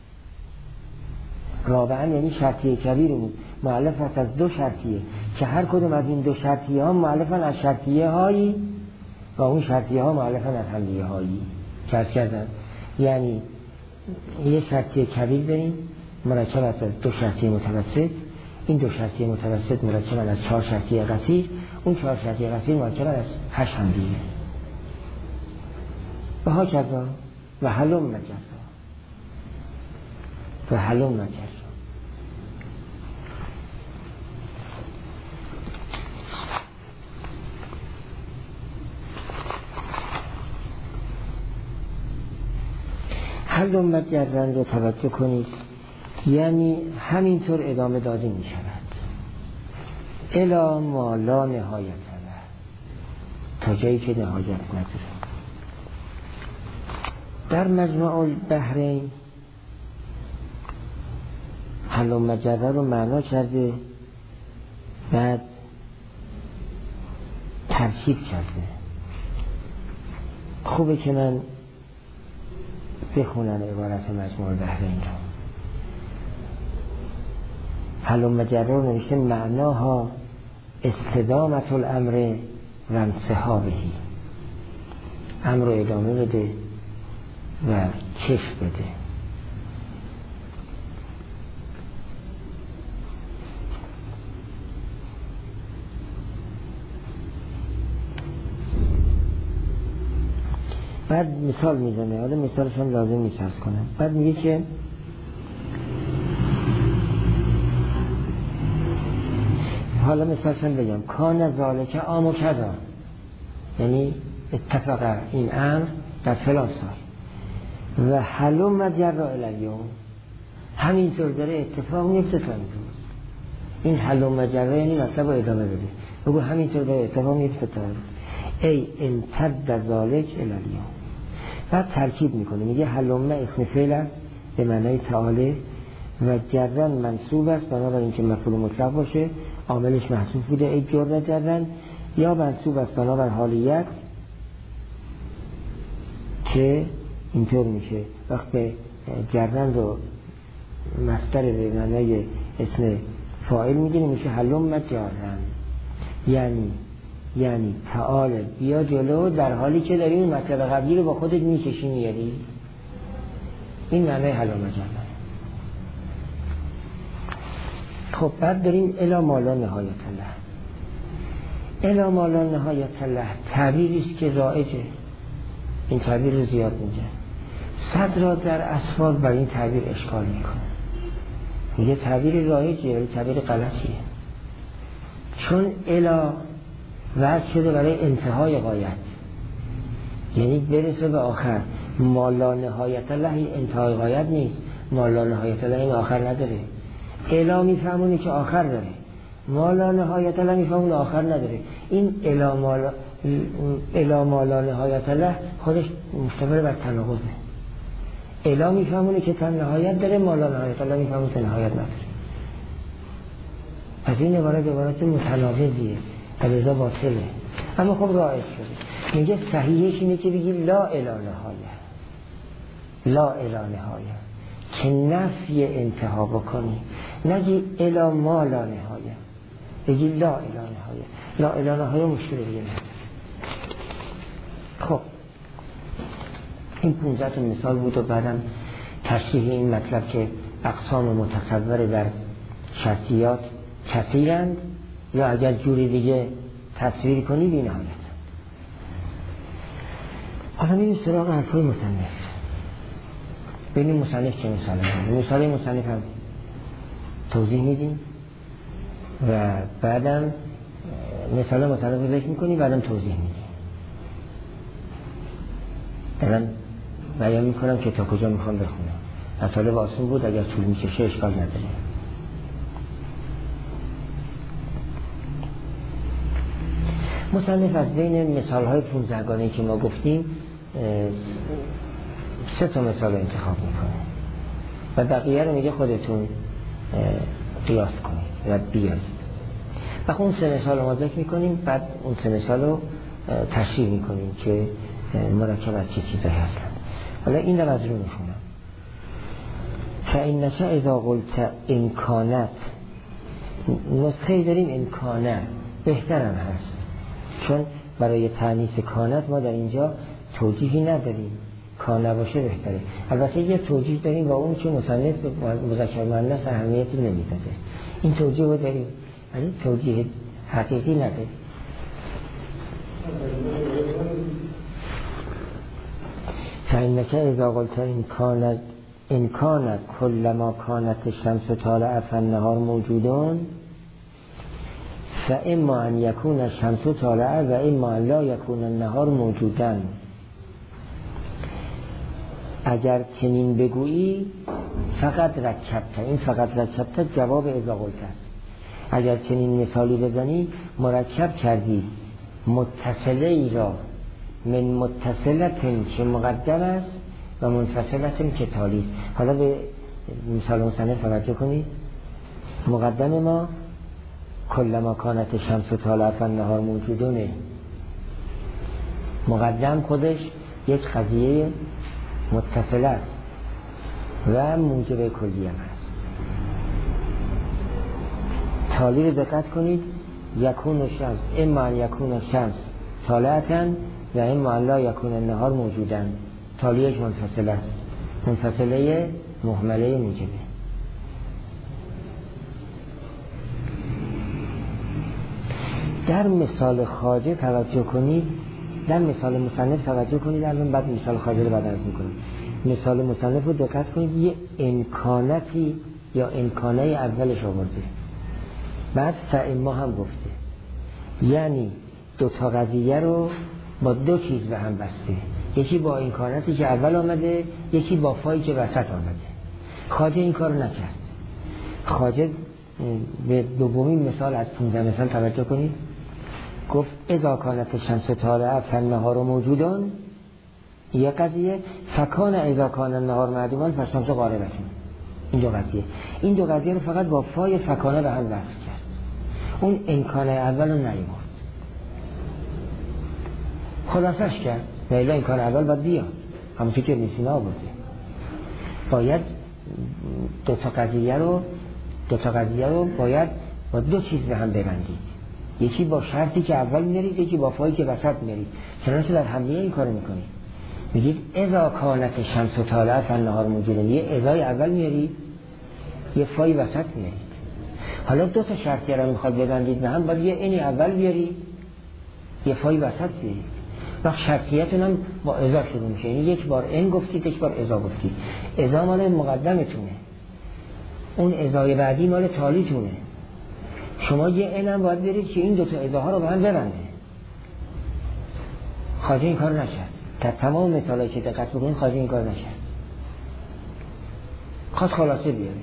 رابعاً یعنی شرطیه کبیرمون مؤلف است از دو شرطیه که هر کدوم از این دو شرطیه ها مؤلفن از شرطیه هایی و اون شرطیه ها مؤلفن از حملیه هایی که عرض کردم. یعنی یه شرطیه کبیر داریم مرکب از دو شرطیه متوسط، این دو شرطیه متوسط مرکب از چهار شرطیه قصیر، اون چهار شرطیه قصیر مرکب از هشت حملیه و ها کذا و حلم مجزا و حلم مجزا. حل امت جزن رو توجه کنید، یعنی همینطور ادامه داده می شود الا ما لا نهایت له، تا جایی که نهایت نداره. در مجموع البحرین حل امت جزن رو معنا کرده، بعد ترکیب کرده. خوبه که من بخونن عبارت مجموع البحرین رو. حلم و جر رو نوشته معناها استدامت الامر و انصحابهی، امر رو ادامه بده و کش بده. بعد مثال میزنه، حالا مثالش هم لازم نیست عرض کنم. بعد میگه که حالا مثالش هم بگم کان ذالک عام و کذا، یعنی اتفق این امر در فلان سال و حلم و جر الیوم، همینطور داره اتفاق میفته تا امروز. این حلم و جر یعنی مطلب رو ادامه بده، بگو همینطور داره اتفاق میفته تا امروز. ای امتد ذالک الیوم. بعد ترکیب میکنه، میگه حلم اسم فعل است به معنای تعالی و جرن منصوب است بنابراین اینکه مفعول مطلق باشه، عاملش محذوف بوده ای جر جرن، یا منصوب است بنابر حالیت که اینطور میشه وقتی جرن رو مصدر به معنای اسم فاعل میگیره میشه حلم جرن، یعنی یعنی تعال بیا جلو در حالی که داری اون مطلب قبلی رو با خودت میکشی میاری. این معنی حلم جرن. خب بعد بریم الی مالا نهایت الله. الی مالا نهایت الله تعبیری است که رایجه، این تعبیر رو زیاد میگه. صد را در اسفار بر این تعبیر اشکال میکنه، میگه تعبیر رایجه ولی تعبیر غلطیه، چون الی وضع شده برای انتهای غایت، یعنی برسه به آخر. مالا نهایت الله این انتهای غایت نیست، مالا نهایت الله این آخر نداره. الا میفهمونه که آخر داره، مالا نهایت الله میفهمونه آخر نداره. این الا مالا الا مالا نهایت الله خودش مشتمل بر تناقضه. الا میفهمونه که تا نهایت داره، مالا نهایت الله میفهمونه که نهایت نداره. پس این عبارت عبارت متناقضیه، لذا باطله. اما خب رایج شده. میگه صحیحش اینه که بگی لا الی نهایه، لا الی نهایه، که نفی انتها بکنی، نگی الی ما لا نهایه، بگی لا الی نهایه. لا الی نهایه مشکل دیگه نه. خب این پونزده تا مثال بود و بعدم تشریح این مطلب که اقسام متصور در شرطیات کثیرند، یا اگر جوری دیگه تصویر کنی بی نهایت. حالا میریم سراغ حرفای مصنف، ببینیم مصنف چه مثال می‌زنه. مثال مصنف هم توضیح میدیم و بعدم مثال مصنف رو ذکر میکنیم، بعدم توضیح میدیم. الان بیان میکنم که تا کجا میخوام بخونم. مطالب آسون بود، اگر طول میکشه اشکال نداره. مصنف از بین مثالهای پونزدهگانه‌ای که ما گفتیم سه تا مثال انتخاب میکنه و بقیه رو میگه خودتون قیاس کنید و بیارید. و اون سه مثال رو ما ذکر میکنیم، بعد اون سه مثال رو تشریح میکنیم که مرکب از چه چیزایی هستن. حالا این رو از رو میخونم. فَإِنَّ اذا قلت امکانت، نسخه داریم امکانه، بهترم هست، چون برای تأنیث کانت ما در اینجا توجیهی نداریم، کانه باشه بهتره. البته یه توجیه داریم و اون که مصنف مذکر مؤنث اهمیتی نمیداده، این توجیه رو داریم ولی توجیه حقیقی نداریم. فإنك اذا قلت ان كانت ان كانت كلما كانت الشمس طالعة فالنهار موجودون فاما ان يكون الشمس طالعة و اما ان لا يكون النهار موجودا. اگر چنین بگویی فقط رکبت، این فقط رکبت جواب اذا قلت است. اگر چنین مثالی بزنی مرکب کردی متصله ای را من متصلتن که مقدم است و منفصلتن که تالی است. حالا به مثال مصنف توجه کنید. مقدم ما کلما کانت شمس طالعة فالنهار موجودونه. مقدم خودش یک قضیه متصل است و موجب کلی هم هست. تالی رو دقت کنید، یکون الشمس اما ان یکون الشمس طالعة و اما ان لا یکون النهار موجودن. تالیش منفصل است، منفصله مهمله موجبه. در مثال خواجه توجه کنید، در مثال مصنف توجه کنید، الان بعد مثال خواجه رو بعد عرض می‌کنم. مثال مصنف رو دقت کنید، یه امکاناتی یا امکانه اولش آورده، بعد فاما هم گفته، یعنی دو تا قضیه رو با دو چیز به هم بسته، یکی با امکاناتی که اول آمده، یکی با فایی که وسط آمده. خواجه این کارو نکرد. خواجه به دومین مثال از پونزده مثال توجه کنید، گفت اذا کانت الشمس طالعة فالنهار موجودون، یه قضیه، فکان اذا کان النهار معدوما فالشمس غاربة. این دو قضیه، این دو قضیه رو فقط با فای فکانه به هم وصل کرد، اون امکانه اول رو نیورد، خلاصش کرد. نه امکان اول باید بیاد، همونطور که نیسینا آورده. باید دو تا قضیه رو دو تا قضیه رو باید با دو چیز به هم ببندید، یکی با شرطی که اول میارید، یکی با فایی که وسط میارید. چنانچه در حمله این کارو میکنید، میگید اذا کانت الشمس طالعة فالنهار موجودون، یه اذای اول میارید، یه فای وسط میارید. حالا دو تا شرطی رو میخواد ببندید به هم، باید یه اینی اول بیارید، یه فای وسط بیارید. وقت شرطیتون هم با اذا شروع میشه، یعنی یک بار این گفتید، یک بار اذا گفتید. اذا مال مقدمتونه، اون اذای بعدی مال تالیتونه. شما یه این هم باید برید که این دوتا اذاها رو به هم ببنده. خواجه این کار نشد. در تمام مثالایی که دقت بکنید خواجه این کار نشد، خواست خلاصه بیاره.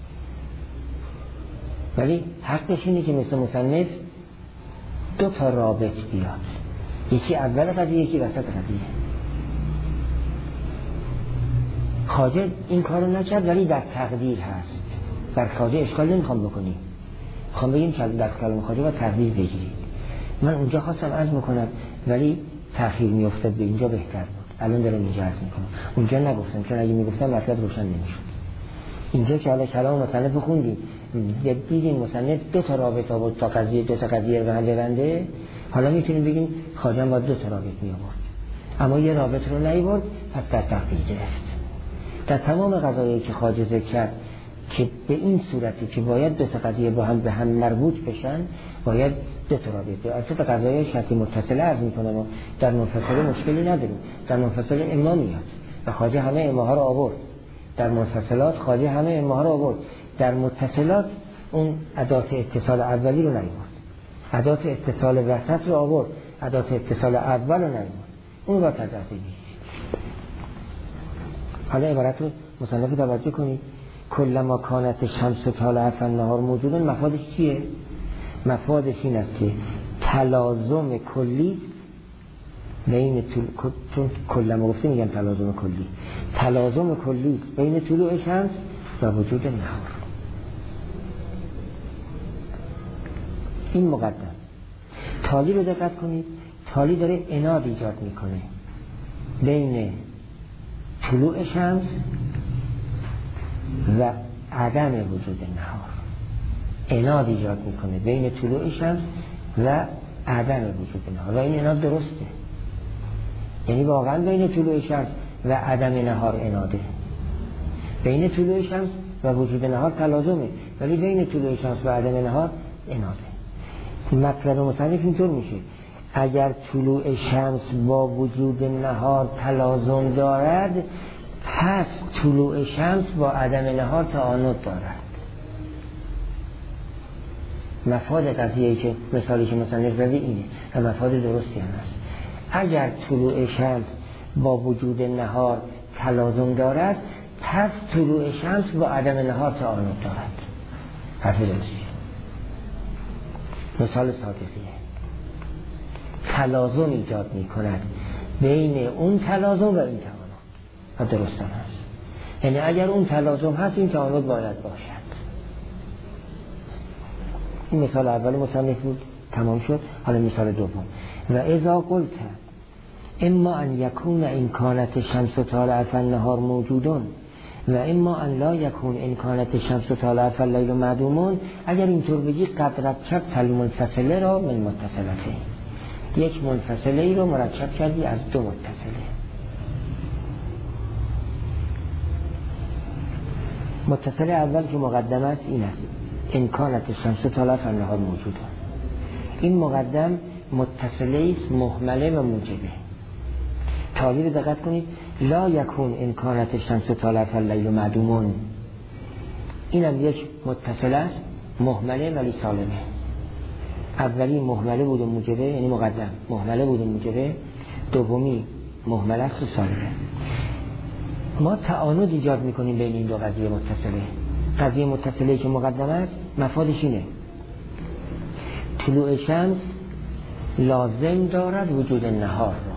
ولی حقش اینه که مثل مصنف دو تا رابط بیاد، یکی اول قضیه، یکی وسط قضیه. خواجه این کارو نکرد، ولی در تقدیر هست. در خواجه اشکال نمیخوام بکنیم، میخوام بگیم که در کلام خواجه باید تقدیر بگیرید. من اونجا خواستم عرض میکنم ولی تأخیر میافتاد، به اینجا بهتر بود. الان دارم اینجا عرض میکنم، اونجا نگفتم، چون اگه میگفتم مطلب روشن نمیشد. اینجا که حالا کلام مصنف خوندیم، دیدیم مصنف دو تا رابط آورد تا قضیه دو تا قضیه رو به هم ببنده، حالا میتونیم بگیم خواجه باید دو تا رابط می آورد، اما یه رابط رو نیاورد، پس در تقدیر گرفت. در تمام قضایایی که خواجه ذکر کرد که به این صورتی که باید دو تا قضیه با هم به هم مربوط بشن، باید دو تا رابطه. البته قضایای شرطی متصله عرض میکنم و در منفصله مشکلی نداریم. در منفصله اما میاد و خواجه همه اماها رو آورد، در منفصلات خواجه همه اماها رو آورد، در متصلات اون ادات اتصال اولی رو نیاورد، ادات اتصال وسط رو آورد، ادات اتصال اول رو نیاورد، اون رو تضعیف بگیرید. حالا عبارت رو مصنف توجه کنید، کلما کانت الشمس طالعة فالنهار موجودون. مفادش چیه؟ مفادش این است که تلازم کلی بین طول... چون کلما گفته میگن تلازم کلی، تلازم کلی بین طلوع شمس و وجود نهار. این مقدم. تالی رو دقت کنید، تالی داره عناد ایجاد میکنه بین طلوع شمس و عدم وجود نهار. عناد ایجاد میکنه بین طلوع شمس و عدم وجود نهار و این عناد درسته، یعنی واقعا بین طلوع شمس و عدم نهار عناده. بین طلوع شمس و وجود نهار تلازمه، ولی بین طلوع شمس و عدم نهار عناده. مطلب مصنف اینطور میشه، اگر طلوع شمس با وجود نهار تلازم دارد، پس طلوع شمس با عدم نهار تعانق دارد. مفاد قضیه‌ای که مثالی که مصنف زده اینه و مفاد درستی هم هست. اگر طلوع شمس با وجود نهار تلازم دارد، پس طلوع شمس با عدم نهار تعانق دارد. حرف درستی. مثال صادقیه، تلازم ایجاد می کند بین اون تلازم و این تعانق و درست هم هست. یعنی اگر اون تلازم هست این تعانق باید باشد. این مثال اول مصنف بود، تمام شد. حالا مثال دوم، و اذا قلت اما ان یکون امکانت شمس و طالع فالنهار موجودون و اما ان لا یکون امکانت شمس و طالع فاللیل معدومون. اگر اینطور بگی قدرت چپ المنفصله را من متصلته، یک منفصله ای رو مرکب کردی از دو متصله. متصله اول که مقدم است این است امکانت شمس و طالع فالنهار موجودون. این مقدم متصله است محمله و موجبه. تالی رو دقت کنید، لا یکون امکانت شمس و طالع فاللیل معدومون، این هم یک متصله است محمله ولی سالمه. اولی محمله بود و موجبه، یعنی مقدم محمله بود و موجبه، دومی محمله است و سالمه. ما تعاند ایجاد میکنیم بین این دو قضیه متصله. قضیه متصله که مقدم است مفادش اینه طلوع شمس لازم دارد وجود نهار را.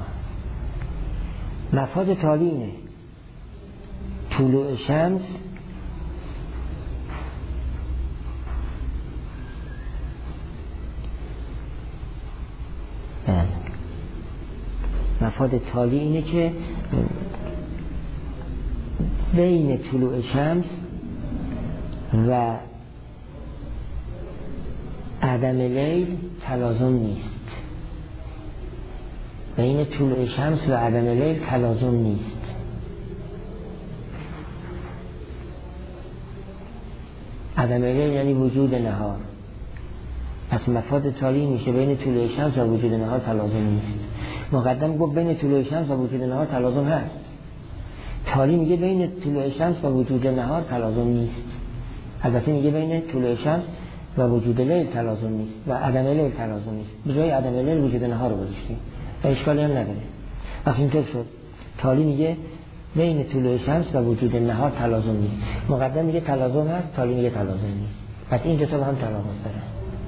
مفاد تالی اینه طلوع شمس مفاد تالی اینه که بین طلوع شمس و عدم لیل تلازم نیست. بین طلوع شمس و عدم لیل تلازم نیست. عدم لیل یعنی وجود نهار. پس مفاد تالی میشه بین طلوع شمس و وجود نهار تلازم نیست. مقدم گفت بین طلوع شمس و وجود نهار تلازم هست. تالی میگه بین طلوع شمس و وجود نهار تلازم نیست. البته میگه بین طلوع شمس و وجود لیل تلازم نیست و عدم لیل تلازم نیست. به جای عدم لیل وجود نهار رو گذاشتیم و اشکالی هم نداره. وقتی اینطور شد تالی میگه بین طلوع شمس و وجود نهار تلازم نیست. مقدم میگه تلازم هست، تالی میگه تلازم نیست. پس این دو تا با هم تناقض داره.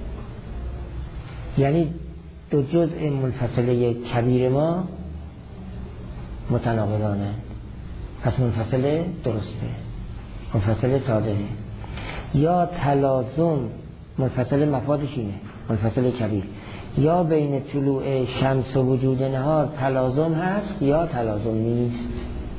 یعنی دو جزء منفصله کبیر ما متناقضانه. پس منفصله درسته، منفصله ساده. یا تلازم منفصله مفادش اینه منفصله کبیر، یا بین طلوع شمس و وجود نهار تلازم هست یا تلازم نیست.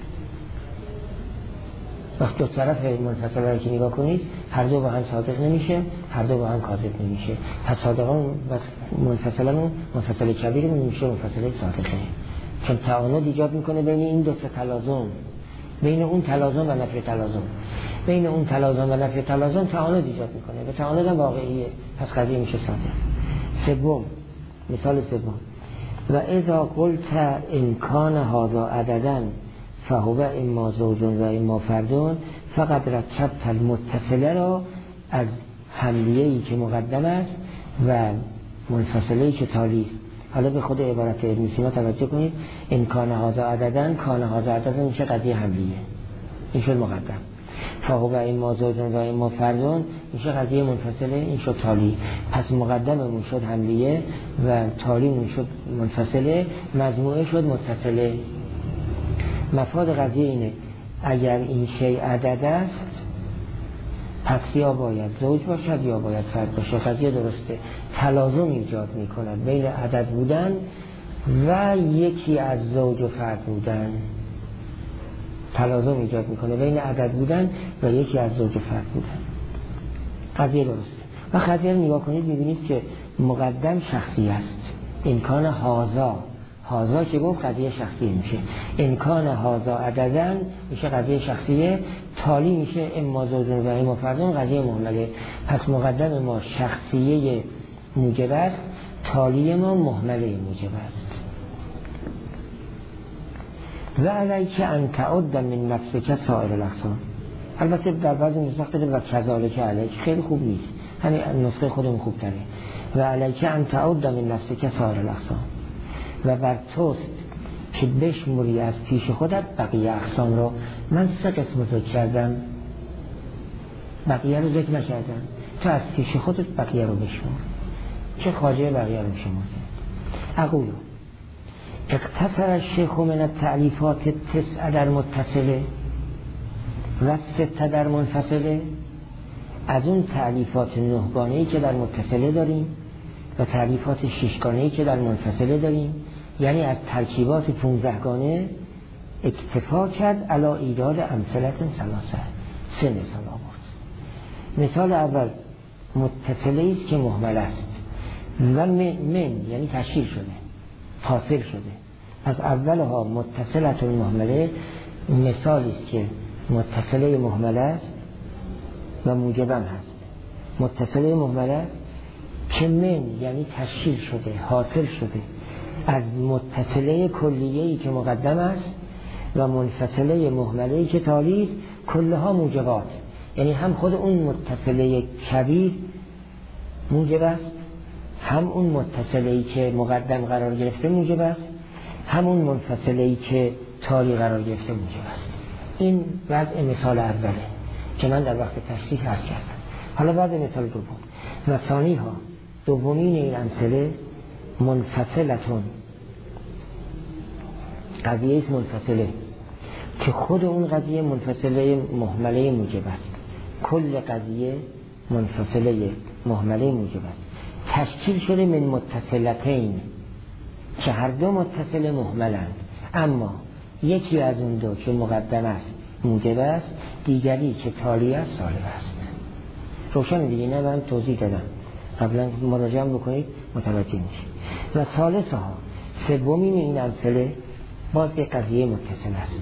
وقت دو طرف منفصله رو که نگاه کنید هر دو با هم صادق نمیشه، هر دو با هم کاذب نمیشه. پس صادقان منفصله منفصله کبیر میشه منفصله صادقه، چون تعاند ایجاد میکنه بین این دو تا تلازم، بین اون تلازم و نفی تلازم، بین اون تلازم و نفی تلازم تعاند ایجاد میکنه و تعاند هم واقعیه. پس قضیه میشه صادق. سوم، مثال سوم، و اذا قلت امکان هذا عددا فهو اما زوجون و اما فردون فقط رکبت المتصله را از حملیه‌ای که مقدم است و منفصله‌ای که تالی است. حالا به خود عبارت ابن سینا توجه کنید. امکان هذا عددا کان هذا عددا میشه قضیه حملیه، این شد مقدم. فهو اما زوجون و اما فردون میشه قضیه منفصله، این شد تالی. پس مقدممون شد حملیه و تالیمون شد منفصله، مجموعه شد متصله. مفاد قضیه اینه اگر این شیء عدد است پس یا باید زوج باشد یا باید فرد باشه. قضیه درسته. تلازم ایجاد می کند بین عدد بودن و یکی از زوج و فرد بودن. تلازم ایجاد می کنه بین عدد بودن و یکی از زوج و فرد بودن. قضیه درسته. و قضیه رو نگاه کنید میبینید که مقدم شخصی است. امکان هازا هازا که گفت قضیه شخصیه میشه. امکان هازا عددن میشه قضیه شخصیه، تالی میشه اما زوجون و اما فردون قضیه مهمله. پس مقدم ما شخصیه موجب است، تالی ما مهمله موجب است. و علیک ان تعد من نفسک سائر الاقسام. البته در بعضی نسخ داره و کذالک علیک، خیلی خوب نیست، همین نسخه خودمون خوب تره. و علیک ان تعد من نفسک سائر الاقسام، و بر توست که بشموری از پیش خودت بقیه اقسام رو. من سه قسم ذکر کردم، بقیه رو ذکر نکردم. تو از پیش خودت بقیه رو بشمور، چه خواجه بقیه رو شمرده. اقولو اقتصر الشیخ من التعلیفات التسع در متصله و سته در منفصله. از اون تعلیفات نهگانه‌ای که در متصله داریم و تعلیفات ششگانه‌ای که در منفصله داریم یعنی از ترکیبات پونزده گانه اکتفا کرد علی ایجاد امثلة ثلاثه، سه مثال آورد. مثال اول متصله است که مهمل است و من یعنی تشکیل شده، حاصل شده. از اولها متصلة مهمله مثالی است که متصله مهمله است و موجبم هست. متصله مهمله است که من یعنی تشکیل شده، حاصل شده از متصله کلیه‌ای که مقدم است و منفصله مهمله‌ای که تالی است، کلها موجبات. یعنی هم خود اون متصله کبیر موجب است، هم اون متصله‌ای که مقدم قرار گرفته موجب است، هم اون منفصله‌ای که تالی قرار گرفته موجب است. این وضع مثال اوله که من در وقت تشریح عرض کردم. حالا وضع مثال دوم. و ثانی‌ها دومین این امثله منفصلتون، قضیه است منفصله که خود اون قضیه منفصله مهمله موجب است. کل قضیه منفصله مهمله موجب است. تشکیل شده من متصلتین که هر دو متصل مهملند، اما یکی از اون دو که مقدم است موجب است، دیگری که تالی است سالب است. روشن دیگه؟ نه من توضیح دادم، قبلا مراجعه بکنید متوجه میشید. و ثالثه ها سومین این امثله باز یک قضیه متصل است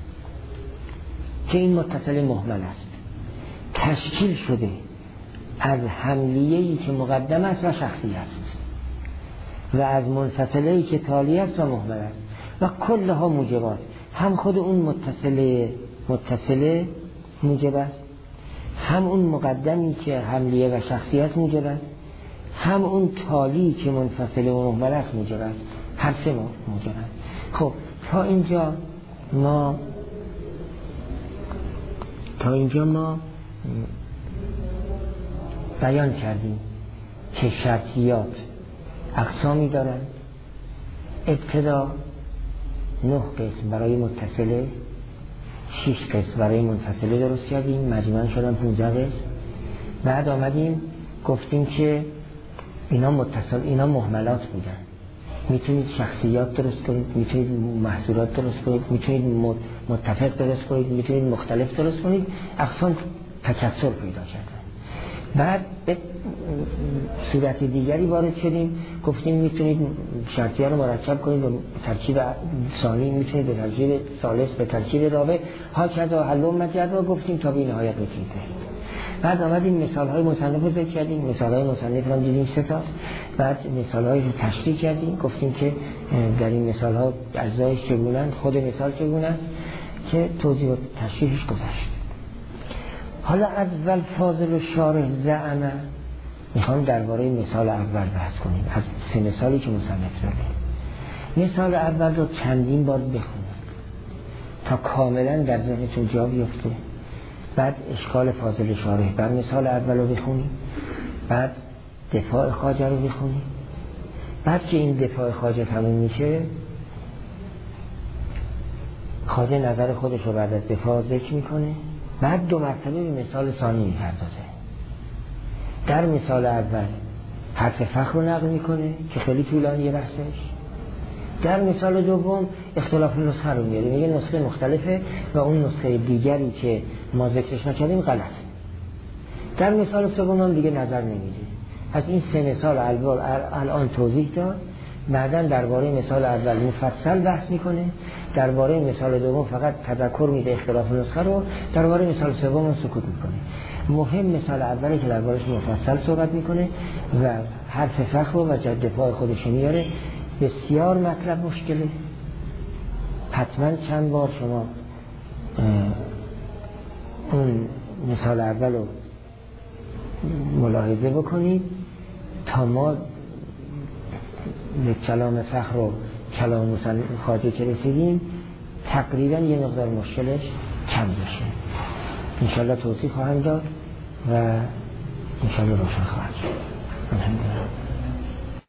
که این متصل مهمل است، تشکیل شده از حملیه‌ای که مقدم است و شخصی است و از منفصله‌ای که تالی است و مهمل است و کلها موجبات. هم خود اون متصله متصله موجب است، هم اون مقدمی که حملیه و شخصیت موجب است، هم اون تالی که منفصله و مهمل است موجب است. هر سه موجب است. خب تا اینجا ما تا اینجا ما بیان کردیم که شرطیات اقسامی دارند. ابتدا نه قسم برای متصله، شش قسم برای منفصله درست کردیم، مجموعاً شدن پانزده قسم. بعد آمدیم گفتیم که اینا متصل، اینا مهملات بودن. میتونید شخصیات درست کنید، میتونید محصولات درست کنید، میتونید متفق درست کنید، میتونید مختلف درست کنید. اقسام تکثر پیدا کردن. بعد به صورت دیگری وارد شدیم، گفتیم میتونید شرطیه رو مرکب کنید به ترکیب ثانی، میتونید به ترکیب ثالث، به ترکیب رابع، ها کذا حل و مجد رو گفتیم تا به نهایت میتونید برید. بعد آمدیم مثال های مصنف رو ذکر کردیم، مثال های مصنف رو دیدیم سه تا. بعد مثال های رو تشریح کردیم، گفتیم که در این مثال ها اجزایش چگونه‌اند، خود مثال چگونه است که توضیح و تشریحش گذشت. حالا از والفاضل شارح زعمه میخوام درباره مثال اول بحث کنیم، از سه مثالی که مصنف زده. مثال اول رو چندین بار بخونید تا کاملا در ذهنتون جا بیفته. بعد اشکال فاضل شارح بر مثال اول رو بخونید، بعد دفاع خواجه رو بخونید. بعد که این دفاع خواجه تموم میشه، خواجه نظر خودش رو بعد از دفاع ذکر میکنه. بعد دو مرتبه به مثال ثانی میپردازه. در مثال اول حرف فخر رو نقل میکنه که خیلی طولانیه بحثش. در مثال دوم اختلاف نسخه رو میاره، میگه نسخه مختلفه و اون نسخه دیگری که ما ذکرش نکردیم غلط. در مثال سوم هم دیگه نظر نمیده. پس این سه مثال الان توضیح داد. بعداً درباره مثال اول مفصل بحث میکنه، درباره مثال دوم فقط تذکر میده اختلاف نسخه رو، درباره مثال سوم هم سکوت میکنه. مهم مثال اولی که دربارش مفصل صحبت میکنه و حرف فخر و دفاع خودش میاره. بسیار مطلب مشکله، حتما چند بار شما اون مثال اول رو ملاحظه بکنید تا ما به کلام فخر و کلام خواجه که رسیدیم تقریبا یه مقدار مشکلش کم بشه. انشالله توضیح خواهم داد و انشالله روشن خواهد شد. الحمدلله.